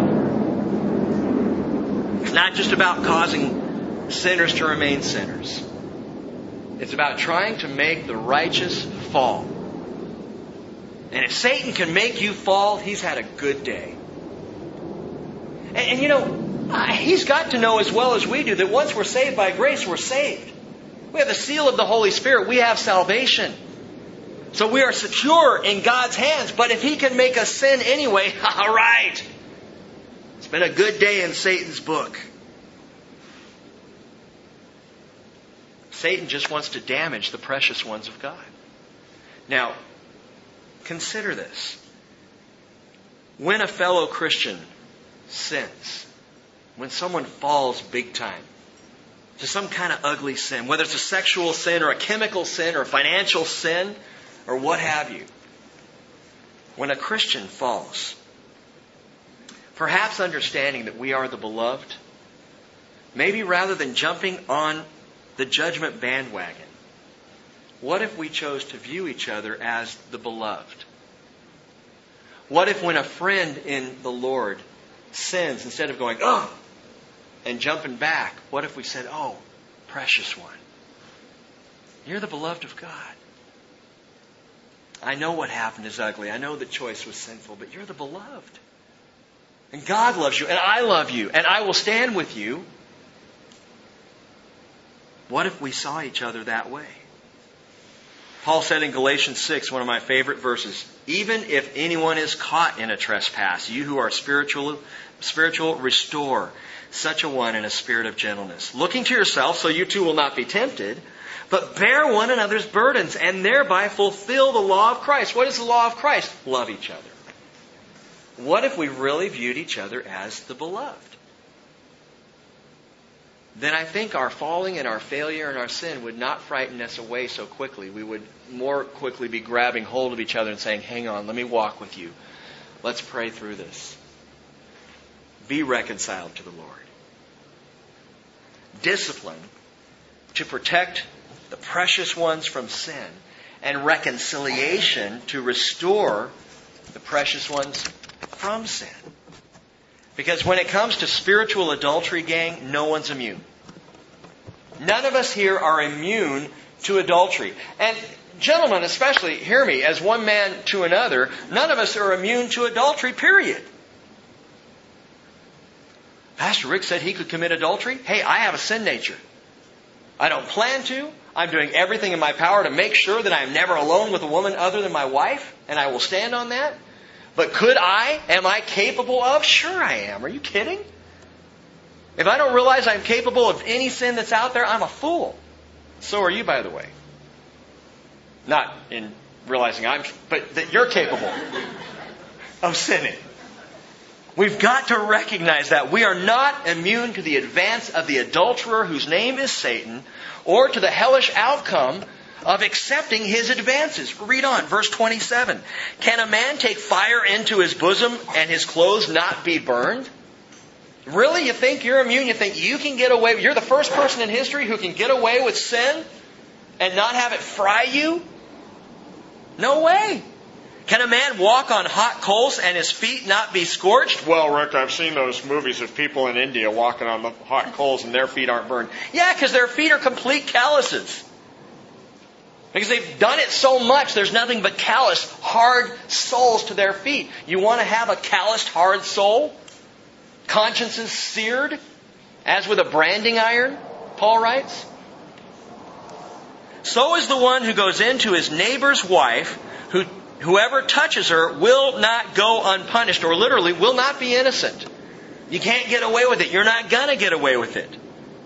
It's not just about causing sinners to remain sinners. It's about trying to make the righteous fall. And if Satan can make you fall, he's had a good day. And, and you know, he's got to know as well as we do that once we're saved by grace, we're saved. We have the seal of the Holy Spirit. We have salvation. So we are secure in God's hands. But if he can make us sin anyway, all right. It's been a good day in Satan's book. Satan just wants to damage the precious ones of God. Now, consider this. When a fellow Christian sins, when someone falls big time to some kind of ugly sin, whether it's a sexual sin or a chemical sin or a financial sin, or what have you. When a Christian falls, perhaps understanding that we are the beloved, maybe rather than jumping on the judgment bandwagon, what if we chose to view each other as the beloved? What if when a friend in the Lord sins, instead of going, oh, and jumping back, what if we said, oh, precious one, you're the beloved of God. I know what happened is ugly. I know the choice was sinful, but you're the beloved. And God loves you, and I love you, and I will stand with you. What if we saw each other that way? Paul said in Galatians six, one of my favorite verses, even if anyone is caught in a trespass, you who are spiritual, spiritual, restore such a one in a spirit of gentleness, looking to yourself so you too will not be tempted, but bear one another's burdens and thereby fulfill the law of Christ. What is the law of Christ? Love each other. What if we really viewed each other as the beloved? Then I think our falling and our failure and our sin would not frighten us away so quickly. We would more quickly be grabbing hold of each other and saying, hang on, let me walk with you. Let's pray through this. Be reconciled to the Lord. Discipline to protect the precious ones from sin, and reconciliation to restore the precious ones from sin. Because when it comes to spiritual adultery, gang, no one's immune. None of us here are immune to adultery. And gentlemen especially, hear me, as one man to another, none of us are immune to adultery, period. Pastor Rick said he could commit adultery. Hey, I have a sin nature. I don't plan to. I'm doing everything in my power to make sure that I'm never alone with a woman other than my wife, and I will stand on that. But could I? Am I capable of? Sure I am. Are you kidding? If I don't realize I'm capable of any sin that's out there, I'm a fool. So are you, by the way. Not in realizing I'm, but that you're capable of sinning. We've got to recognize that we are not immune to the advance of the adulterer whose name is Satan, or to the hellish outcome of accepting his advances. Read on, verse twenty-seven. Can a man take fire into his bosom and his clothes not be burned? Really? You think you're immune? You think you can get away? You're the first person in history who can get away with sin and not have it fry you? No way. Can a man walk on hot coals and his feet not be scorched? Well, Rick, I've seen those movies of people in India walking on the hot coals and their feet aren't burned. Yeah, because their feet are complete calluses. Because they've done it so much, there's nothing but calloused, hard soles to their feet. You want to have a calloused, hard soul? Consciences seared, as with a branding iron, Paul writes. So is the one who goes into his neighbor's wife, who whoever touches her will not go unpunished, or literally will not be innocent. You can't get away with it. You're not going to get away with it.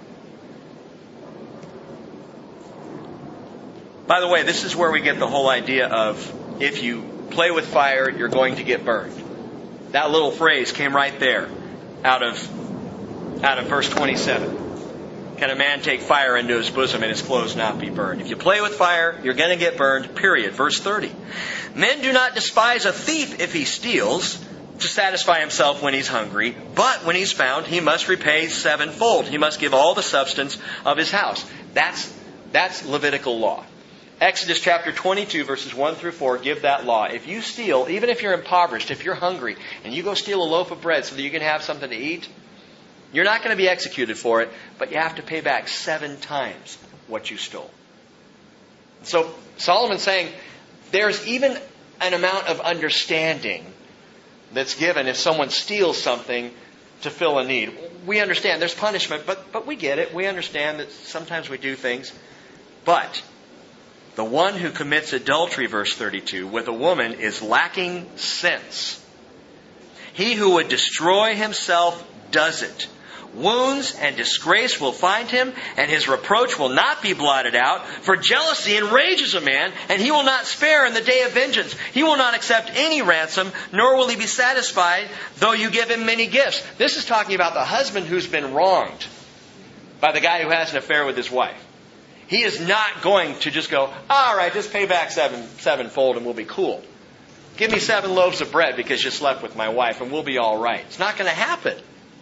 By the way, this is where we get the whole idea of if you play with fire, you're going to get burned. That little phrase came right there out of, out of verse twenty-seven. Can a man take fire into his bosom and his clothes not be burned? If you play with fire, you're going to get burned, period. Verse thirty. Men do not despise a thief if he steals, to satisfy himself when he's hungry, but when he's found, he must repay sevenfold. He must give all the substance of his house. That's, that's Levitical law. Exodus chapter twenty-two, verses one through four, give that law. If you steal, even if you're impoverished, if you're hungry, and you go steal a loaf of bread so that you can have something to eat, you're not going to be executed for it, but you have to pay back seven times what you stole. So Solomon's saying there's even an amount of understanding that's given if someone steals something to fill a need. We understand there's punishment, but, but we get it. We understand that sometimes we do things. But the one who commits adultery, verse thirty-two, with a woman is lacking sense. He who would destroy himself does it. Wounds and disgrace will find him, and his reproach will not be blotted out. For jealousy enrages a man, and he will not spare in the day of vengeance. He will not accept any ransom, nor will he be satisfied, though you give him many gifts. This is talking about the husband who's been wronged by the guy who has an affair with his wife. He is not going to just go, all right, just pay back seven, sevenfold and we'll be cool. Give me seven loaves of bread because you slept with my wife and we'll be all right. It's not going to happen.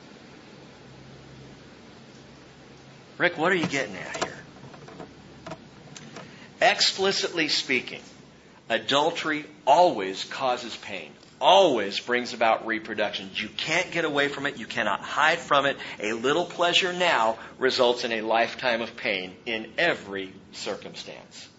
Rick, what are you getting at here? Explicitly speaking, adultery always causes pain. Always brings about reproduction. You can't get away from it. You cannot hide from it. A little pleasure now results in a lifetime of pain in every circumstance.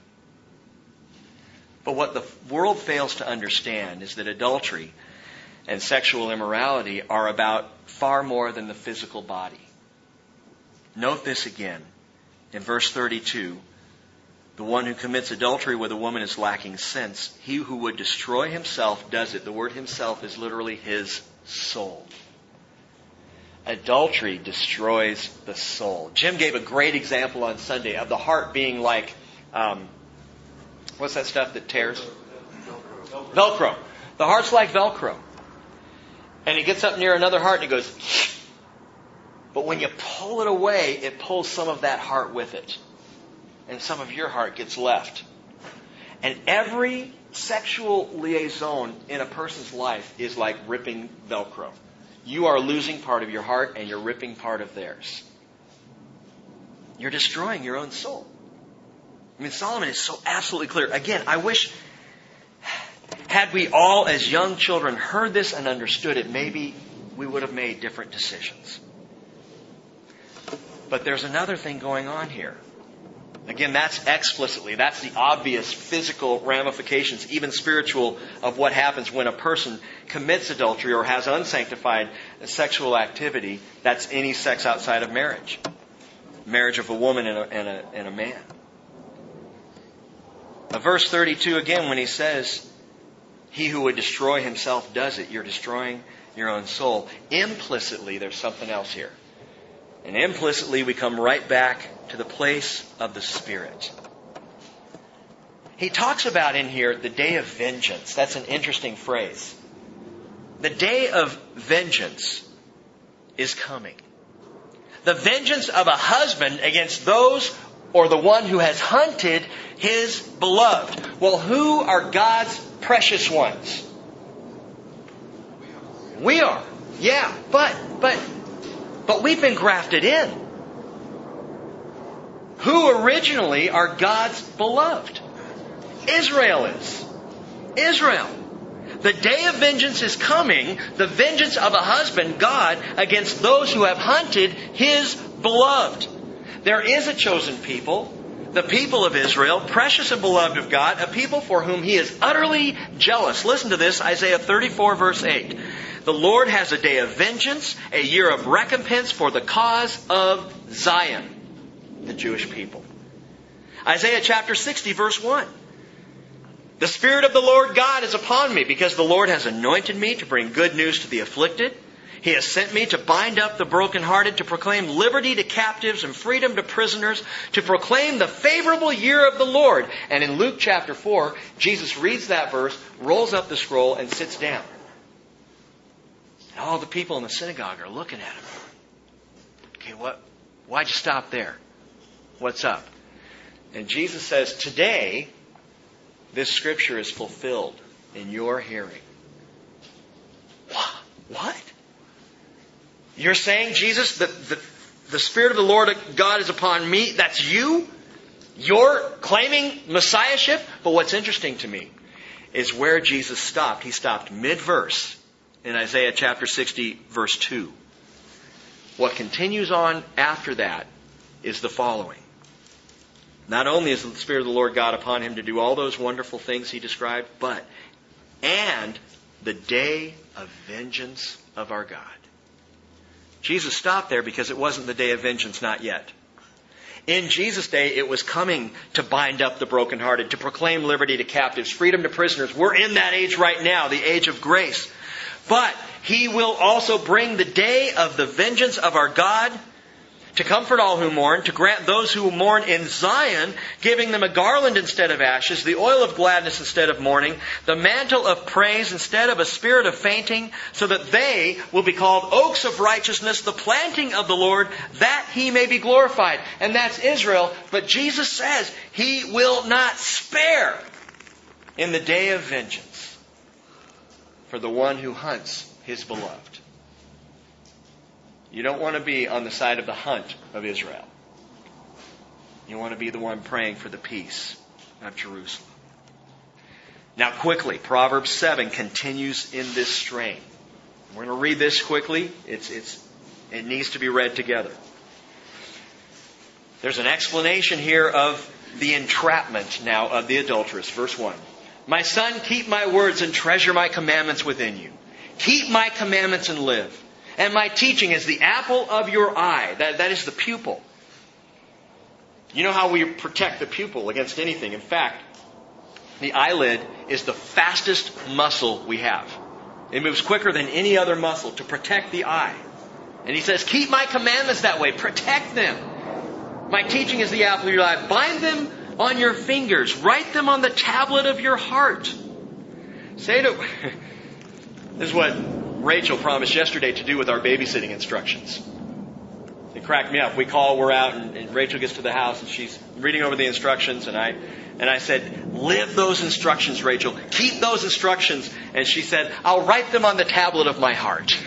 But what the world fails to understand is that adultery and sexual immorality are about far more than the physical body. Note this again. In verse thirty-two, the one who commits adultery with a woman is lacking sense. He who would destroy himself does it. The word himself is literally his soul. Adultery destroys the soul. Jim gave a great example on Sunday of the heart being like, um, what's that stuff that tears? Velcro. Velcro. The heart's like Velcro. And he gets up near another heart and he goes, but when you pull it away, it pulls some of that heart with it. And some of your heart gets left. And every sexual liaison in a person's life is like ripping Velcro. You are losing part of your heart and you're ripping part of theirs. You're destroying your own soul. I mean, Solomon is so absolutely clear. Again, I wish, had we all as young children heard this and understood it, maybe we would have made different decisions. But there's another thing going on here. Again, that's explicitly, that's the obvious physical ramifications, even spiritual, of what happens when a person commits adultery or has unsanctified sexual activity. That's any sex outside of marriage. Marriage of a woman and a, and a, and a man. Now, verse thirty-two again, when he says, he who would destroy himself does it, you're destroying your own soul. Implicitly, there's something else here. And implicitly, we come right back to the place of the Spirit. He talks about in here the day of vengeance. That's an interesting phrase. The day of vengeance is coming. The vengeance of a husband against those or the one who has hunted his beloved. Well, who are God's precious ones? We are. Yeah, but, but, but we've been grafted in. Who originally are God's beloved? Israel is. Israel. The day of vengeance is coming, the vengeance of a husband, God, against those who have hunted his beloved. There is a chosen people, the people of Israel, precious and beloved of God, a people for whom He is utterly jealous. Listen to this, Isaiah thirty-four, verse eight. The Lord has a day of vengeance, a year of recompense for the cause of Zion, the Jewish people. Isaiah chapter sixty, verse one. The Spirit of the Lord God is upon me, because the Lord has anointed me to bring good news to the afflicted. He has sent me to bind up the brokenhearted, to proclaim liberty to captives and freedom to prisoners, to proclaim the favorable year of the Lord. And in Luke chapter four, Jesus reads that verse, rolls up the scroll, and sits down. And all the people in the synagogue are looking at him. Okay, what? Why'd you stop there? What's up? And Jesus says, today, this scripture is fulfilled in your hearing. You're saying, Jesus, that the, the Spirit of the Lord God is upon me? That's you? You're claiming messiahship? But what's interesting to me is where Jesus stopped. He stopped mid-verse in Isaiah chapter sixty, verse two. What continues on after that is the following. Not only is the Spirit of the Lord God upon him to do all those wonderful things he described, but, and the day of vengeance of our God. Jesus stopped there because it wasn't the day of vengeance, not yet. In Jesus' day, it was coming to bind up the brokenhearted, to proclaim liberty to captives, freedom to prisoners. We're in that age right now, the age of grace. But He will also bring the day of the vengeance of our God, to comfort all who mourn, to grant those who mourn in Zion, giving them a garland instead of ashes, the oil of gladness instead of mourning, the mantle of praise instead of a spirit of fainting, so that they will be called oaks of righteousness, the planting of the Lord, that He may be glorified. And that's Israel. But Jesus says He will not spare in the day of vengeance for the one who hunts His beloved. You don't want to be on the side of the hunt of Israel. You want to be the one praying for the peace of Jerusalem. Now quickly, Proverbs seven continues in this strain. We're going to read this quickly. It's, it's, it needs to be read together. There's an explanation here of the entrapment now of the adulteress. Verse one. My son, keep my words and treasure my commandments within you. Keep my commandments and live. And my teaching is the apple of your eye. That, that is the pupil. You know how we protect the pupil against anything. In fact, the eyelid is the fastest muscle we have. It moves quicker than any other muscle to protect the eye. And He says, keep my commandments that way. Protect them. My teaching is the apple of your eye. Bind them on your fingers. Write them on the tablet of your heart. Say to... This is what Rachel promised yesterday to do with our babysitting instructions. It cracked me up. We call, we're out, and, and Rachel gets to the house, and she's reading over the instructions, and I and I said, live those instructions, Rachel. Keep those instructions. And she said, I'll write them on the tablet of my heart.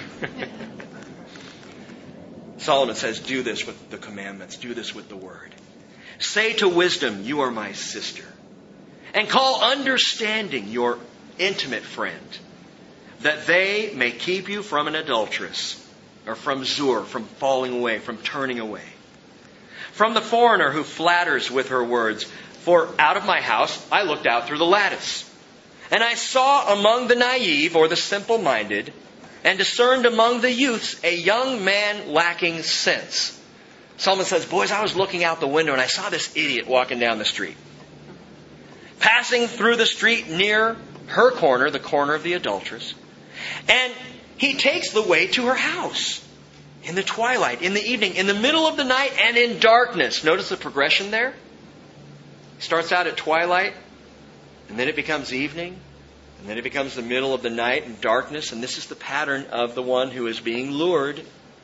Solomon says, do this with the commandments. Do this with the word. Say to wisdom, you are my sister. And call understanding your intimate friend, that they may keep you from an adulteress, or from Zur, from falling away, from turning away. From the foreigner who flatters with her words. For out of my house I looked out through the lattice, and I saw among the naive, or the simple-minded, and discerned among the youths a young man lacking sense. Solomon says, boys, I was looking out the window and I saw this idiot walking down the street. Passing through the street near her corner, the corner of the adulteress. And he takes the way to her house. In the twilight, in the evening, in the middle of the night, and in darkness. Notice the progression there? It starts out at twilight, and then it becomes evening, and then it becomes the middle of the night and darkness, and this is the pattern of the one who is being lured.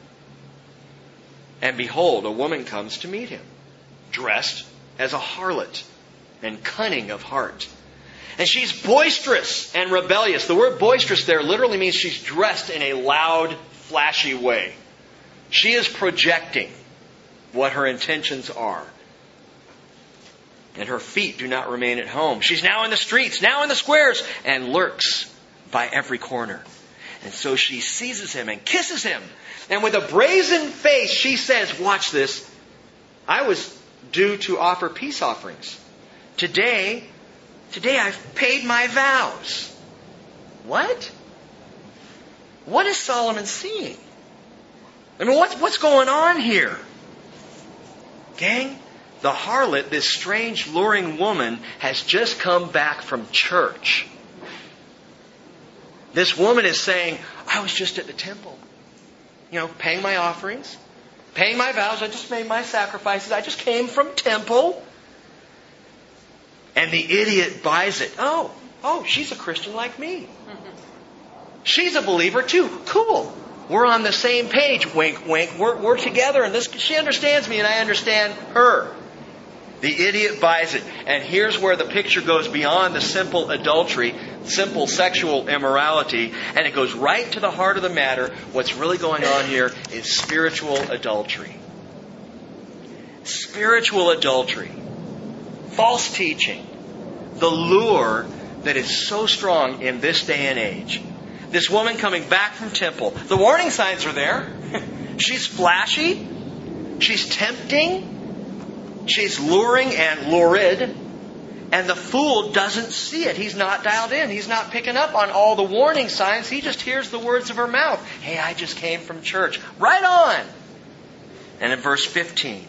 And behold, a woman comes to meet him, dressed as a harlot and cunning of heart. And she's boisterous and rebellious. The word boisterous there literally means she's dressed in a loud, flashy way. She is projecting what her intentions are. And her feet do not remain at home. She's now in the streets, now in the squares, and lurks by every corner. And so she seizes him and kisses him. And with a brazen face, she says, watch this, I was due to offer peace offerings. Today, today I've paid my vows. What? What is Solomon seeing? I mean, what's, what's going on here? Gang, the harlot, this strange, luring woman, has just come back from church. This woman is saying, I was just at the temple. You know, paying my offerings, paying my vows. I just made my sacrifices. I just came from temple. And the idiot buys it. Oh, oh, she's a Christian like me. She's a believer too. Cool. We're on the same page. Wink, wink. We're, we're together. And this, she understands me and I understand her. The idiot buys it. And here's where the picture goes beyond the simple adultery, simple sexual immorality, and it goes right to the heart of the matter. What's really going on here is spiritual adultery. Spiritual adultery. False teaching. The lure that is so strong in this day and age. This woman coming back from temple. The warning signs are there. She's flashy. She's tempting. She's luring and lurid. And the fool doesn't see it. He's not dialed in. He's not picking up on all the warning signs. He just hears the words of her mouth. Hey, I just came from church. Right on. And in verse fifteen.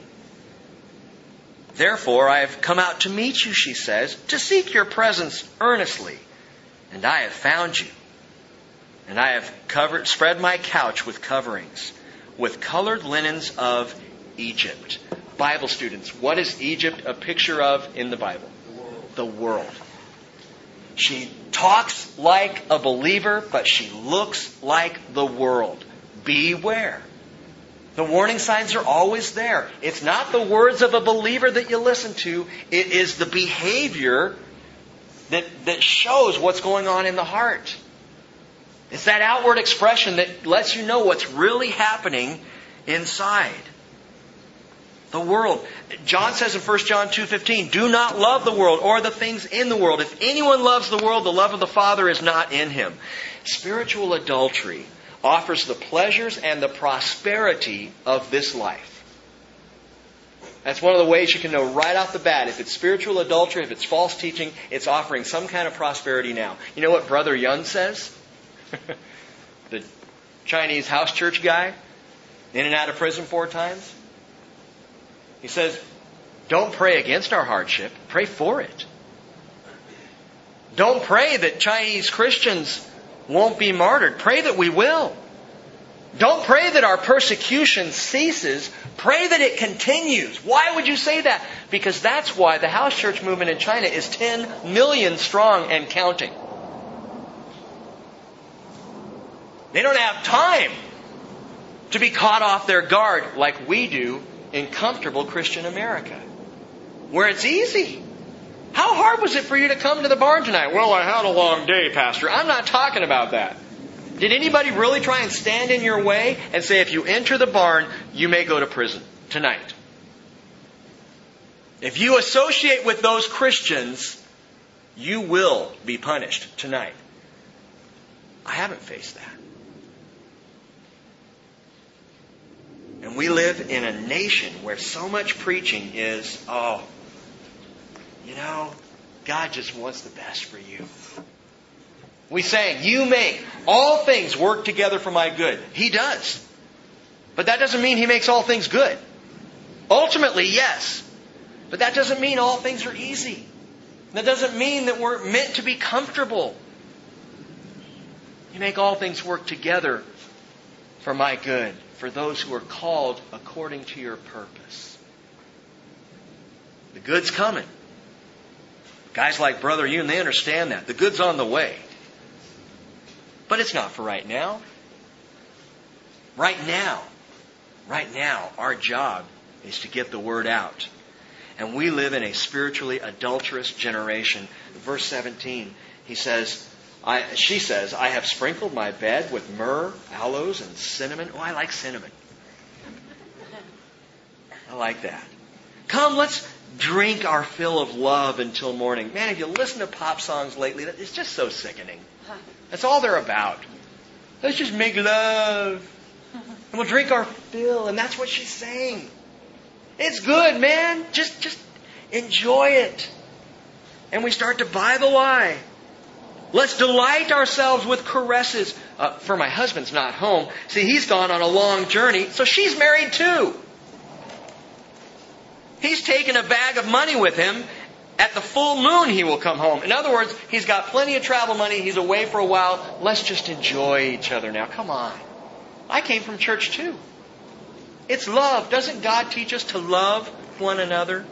Therefore, I have come out to meet you, she says, to seek your presence earnestly. And I have found you. And I have covered, spread my couch with coverings, with colored linens of Egypt. Bible students, what is Egypt a picture of in the Bible? The world. The world. She talks like a believer, but she looks like the world. Beware. The warning signs are always there. It's not the words of a believer that you listen to. It is the behavior that, that shows what's going on in the heart. It's that outward expression that lets you know what's really happening inside. The world. John says in First John two fifteen, do not love the world or the things in the world. If anyone loves the world, the love of the Father is not in him. Spiritual adultery offers the pleasures and the prosperity of this life. That's one of the ways you can know right off the bat. If it's spiritual adultery, if it's false teaching, it's offering some kind of prosperity now. You know what Brother Yun says? The Chinese house church guy, in and out of prison four times. He says, don't pray against our hardship. Pray for it. Don't pray that Chinese Christians won't be martyred. Pray that we will. Don't pray that our persecution ceases. Pray that it continues. Why would you say that? Because that's why the house church movement in China is ten million strong and counting. They don't have time to be caught off their guard like we do in comfortable Christian America, where it's easy. How hard was it for you to come to the barn tonight? Well, I had a long day, Pastor. I'm not talking about that. Did anybody really try and stand in your way and say, if you enter the barn, you may go to prison tonight? If you associate with those Christians, you will be punished tonight. I haven't faced that. And we live in a nation where so much preaching is, oh, you know, God just wants the best for you. We sang, you make all things work together for my good. He does. But that doesn't mean He makes all things good. Ultimately, yes. But that doesn't mean all things are easy. That doesn't mean that we're meant to be comfortable. You make all things work together for my good, for those who are called according to your purpose. The good's coming. Guys like Brother Yun, they understand that. The good's on the way. But it's not for right now. Right now, right now, our job is to get the word out. And we live in a spiritually adulterous generation. Verse seventeen, he says, I, she says, I have sprinkled my bed with myrrh, aloes, and cinnamon. Oh, I like cinnamon. I like that. Come, let's drink our fill of love until morning. Man, if you listen to pop songs lately, it's just so sickening. That's all they're about. Let's just make love. And we'll drink our fill. And that's what she's saying. It's good, man. Just, just enjoy it. And we start to buy the lie. Let's delight ourselves with caresses. Uh, for my husband's not home. See, he's gone on a long journey, so she's married too. He's taken a bag of money with him. At the full moon, he will come home. In other words, he's got plenty of travel money. He's away for a while. Let's just enjoy each other now. Come on. I came from church too. It's love. Doesn't God teach us to love one another?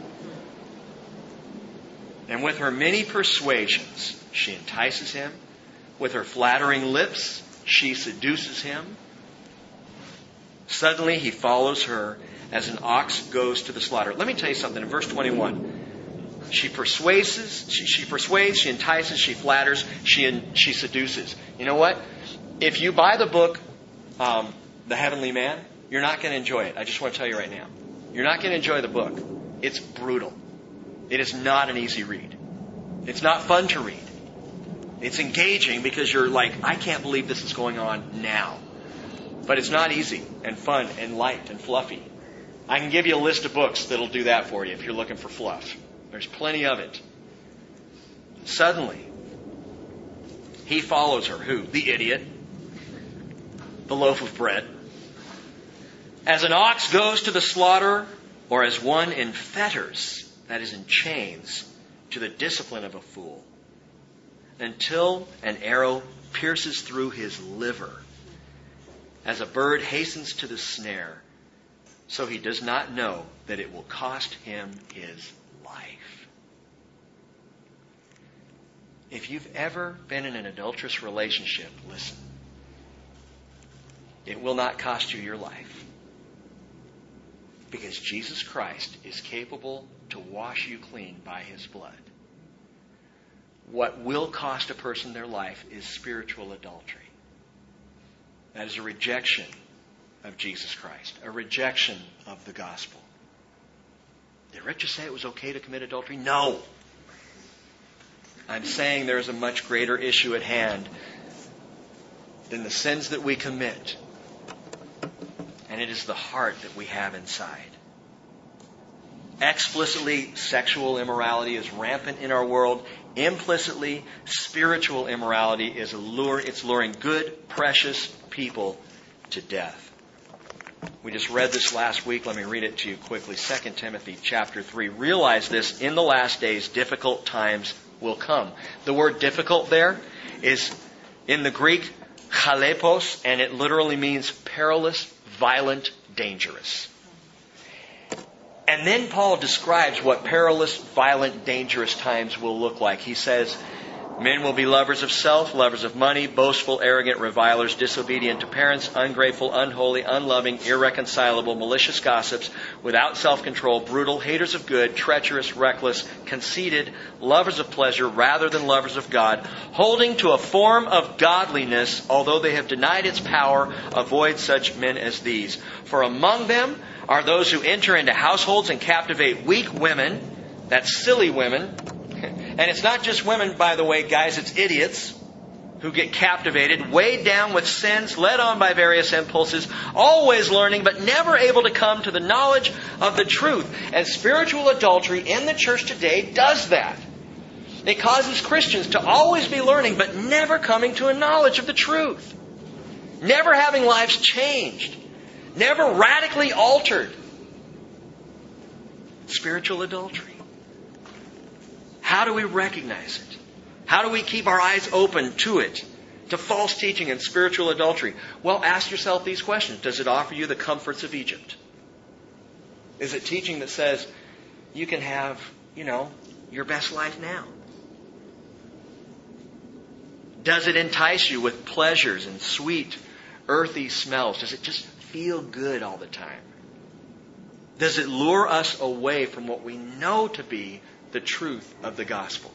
And with her many persuasions, she entices him. With her flattering lips, she seduces him. Suddenly he follows her as an ox goes to the slaughter. Let me tell you something. In verse twenty-one, she persuades, she, she persuades, she entices, she flatters, she she seduces. You know what? If you buy the book, um, The Heavenly Man, you're not going to enjoy it. I just want to tell you right now. You're not going to enjoy the book. It's brutal. It is not an easy read. It's not fun to read. It's engaging because you're like, I can't believe this is going on now. But it's not easy and fun and light and fluffy. I can give you a list of books that'll do that for you if you're looking for fluff. There's plenty of it. Suddenly, he follows her. Who? The idiot. The loaf of bread. As an ox goes to the slaughter, or as one in fetters, that is in chains, to the discipline of a fool, until an arrow pierces through his liver, as a bird hastens to the snare, so he does not know that it will cost him his life. If you've ever been in an adulterous relationship, listen. It will not cost you your life. Because Jesus Christ is capable to wash you clean by His blood. What will cost a person their life is spiritual adultery. That is a rejection of Jesus Christ. A rejection of the gospel. Did Rick just say it was okay to commit adultery? No. I'm saying there is a much greater issue at hand than the sins that we commit. And it is the heart that we have inside. Explicitly, sexual immorality is rampant in our world. Implicitly, spiritual immorality is allure, it's luring good, precious people to death. We just read this last week. Let me read it to you quickly. Second Timothy chapter three. Realize this, in the last days, difficult times will come. The word difficult there is in the Greek, chalepos, and it literally means perilous, violent, dangerous. And then Paul describes what perilous, violent, dangerous times will look like. He says, men will be lovers of self, lovers of money, boastful, arrogant, revilers, disobedient to parents, ungrateful, unholy, unloving, irreconcilable, malicious gossips, without self-control, brutal, haters of good, treacherous, reckless, conceited, lovers of pleasure rather than lovers of God, holding to a form of godliness, although they have denied its power. Avoid such men as these. For among them are those who enter into households and captivate weak women, that's silly women. And it's not just women, by the way, guys, it's idiots who get captivated, weighed down with sins, led on by various impulses, always learning but never able to come to the knowledge of the truth. And spiritual adultery in the church today does that. It causes Christians to always be learning but never coming to a knowledge of the truth. Never having lives changed. Never radically altered. Spiritual adultery. How do we recognize it? How do we keep our eyes open to it? To false teaching and spiritual adultery? Well, ask yourself these questions. Does it offer you the comforts of Egypt? Is it teaching that says you can have, you know, your best life now? Does it entice you with pleasures and sweet, earthy smells? Does it just feel good all the time? Does it lure us away from what we know to be the truth of the gospel?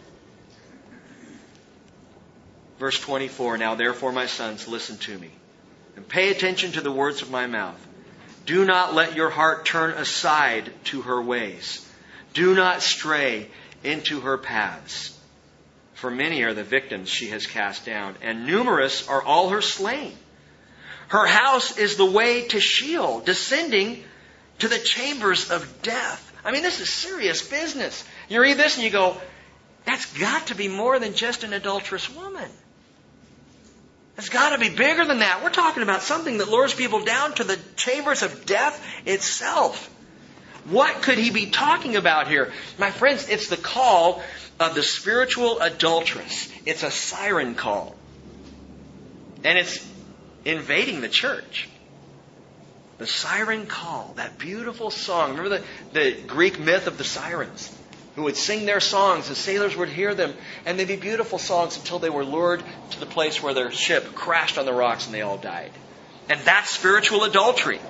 Verse twenty-four, now therefore, my sons, listen to me, and pay attention to the words of my mouth. Do not let your heart turn aside to her ways. Do not stray into her paths. For many are the victims she has cast down, and numerous are all her slain. Her house is the way to Sheol, descending to the chambers of death. I mean, this is serious business. You read this and you go, that's got to be more than just an adulterous woman. It's got to be bigger than that. We're talking about something that lures people down to the chambers of death itself. What could he be talking about here? My friends, it's the call of the spiritual adulteress. It's a siren call. And it's invading the church. The siren call, that beautiful song. Remember the, the Greek myth of the sirens who would sing their songs and sailors would hear them, and they'd be beautiful songs until they were lured to the place where their ship crashed on the rocks and they all died. And that's spiritual adultery.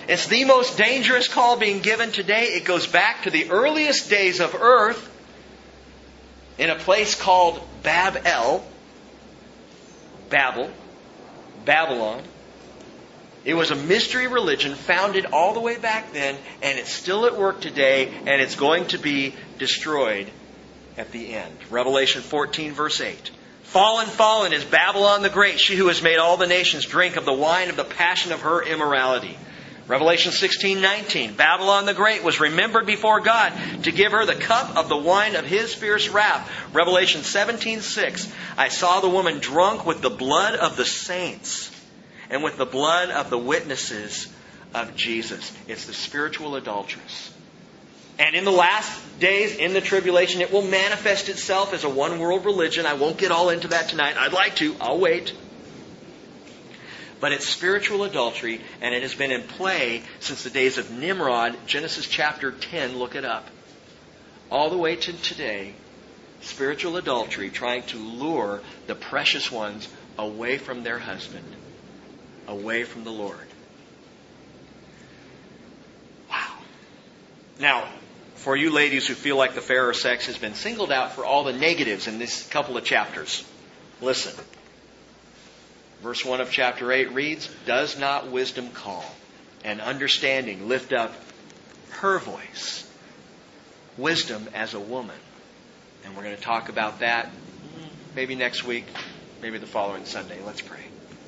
It's the most dangerous call being given today. It goes back to the earliest days of earth in a place called Bab-el, Babel, Babylon. It was a mystery religion founded all the way back then, and it's still at work today, and it's going to be destroyed at the end. Revelation fourteen, verse eight. Fallen, fallen is Babylon the Great, she who has made all the nations drink of the wine of the passion of her immorality. Revelation sixteen, nineteen. Babylon the Great was remembered before God to give her the cup of the wine of His fierce wrath. Revelation seventeen, six. I saw the woman drunk with the blood of the saints and with the blood of the witnesses of Jesus. It's the spiritual adulteress. And in the last days, in the tribulation, it will manifest itself as a one-world religion. I won't get all into that tonight. I'd like to. I'll wait. But it's spiritual adultery, and it has been in play since the days of Nimrod. Genesis chapter ten, look it up. All the way to today, spiritual adultery, trying to lure the precious ones away from their husband, away from the Lord. Wow. Now, for you ladies who feel like the fairer sex has been singled out for all the negatives in this couple of chapters, listen. Verse one of chapter eight reads, does not wisdom call and understanding lift up her voice? Wisdom as a woman. And we're going to talk about that maybe next week, maybe the following Sunday. Let's pray.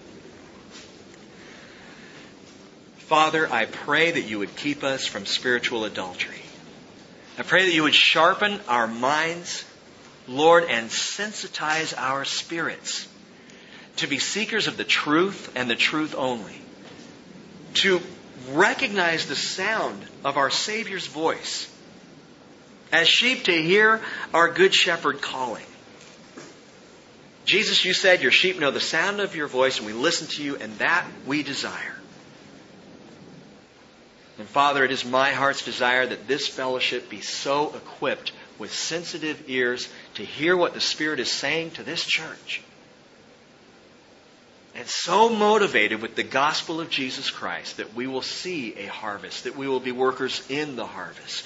Father, I pray that you would keep us from spiritual adultery. I pray that you would sharpen our minds, Lord, and sensitize our spirits to be seekers of the truth and the truth only. To recognize the sound of our Savior's voice. As sheep to hear our good shepherd calling. Jesus, you said your sheep know the sound of your voice and we listen to you, and that we desire. And Father, it is my heart's desire that this fellowship be so equipped with sensitive ears to hear what the Spirit is saying to this church. And so motivated with the gospel of Jesus Christ that we will see a harvest, that we will be workers in the harvest.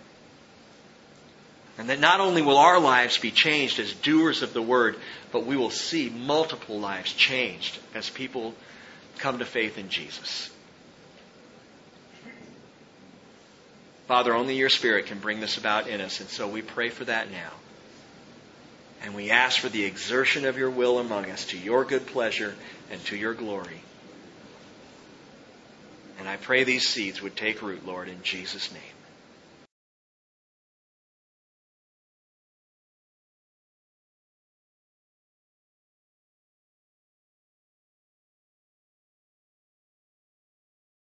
And that not only will our lives be changed as doers of the Word, but we will see multiple lives changed as people come to faith in Jesus. Father, only your Spirit can bring this about in us, and so we pray for that now. And we ask for the exertion of your will among us to your good pleasure and to your glory. And I pray these seeds would take root, Lord, in Jesus' name.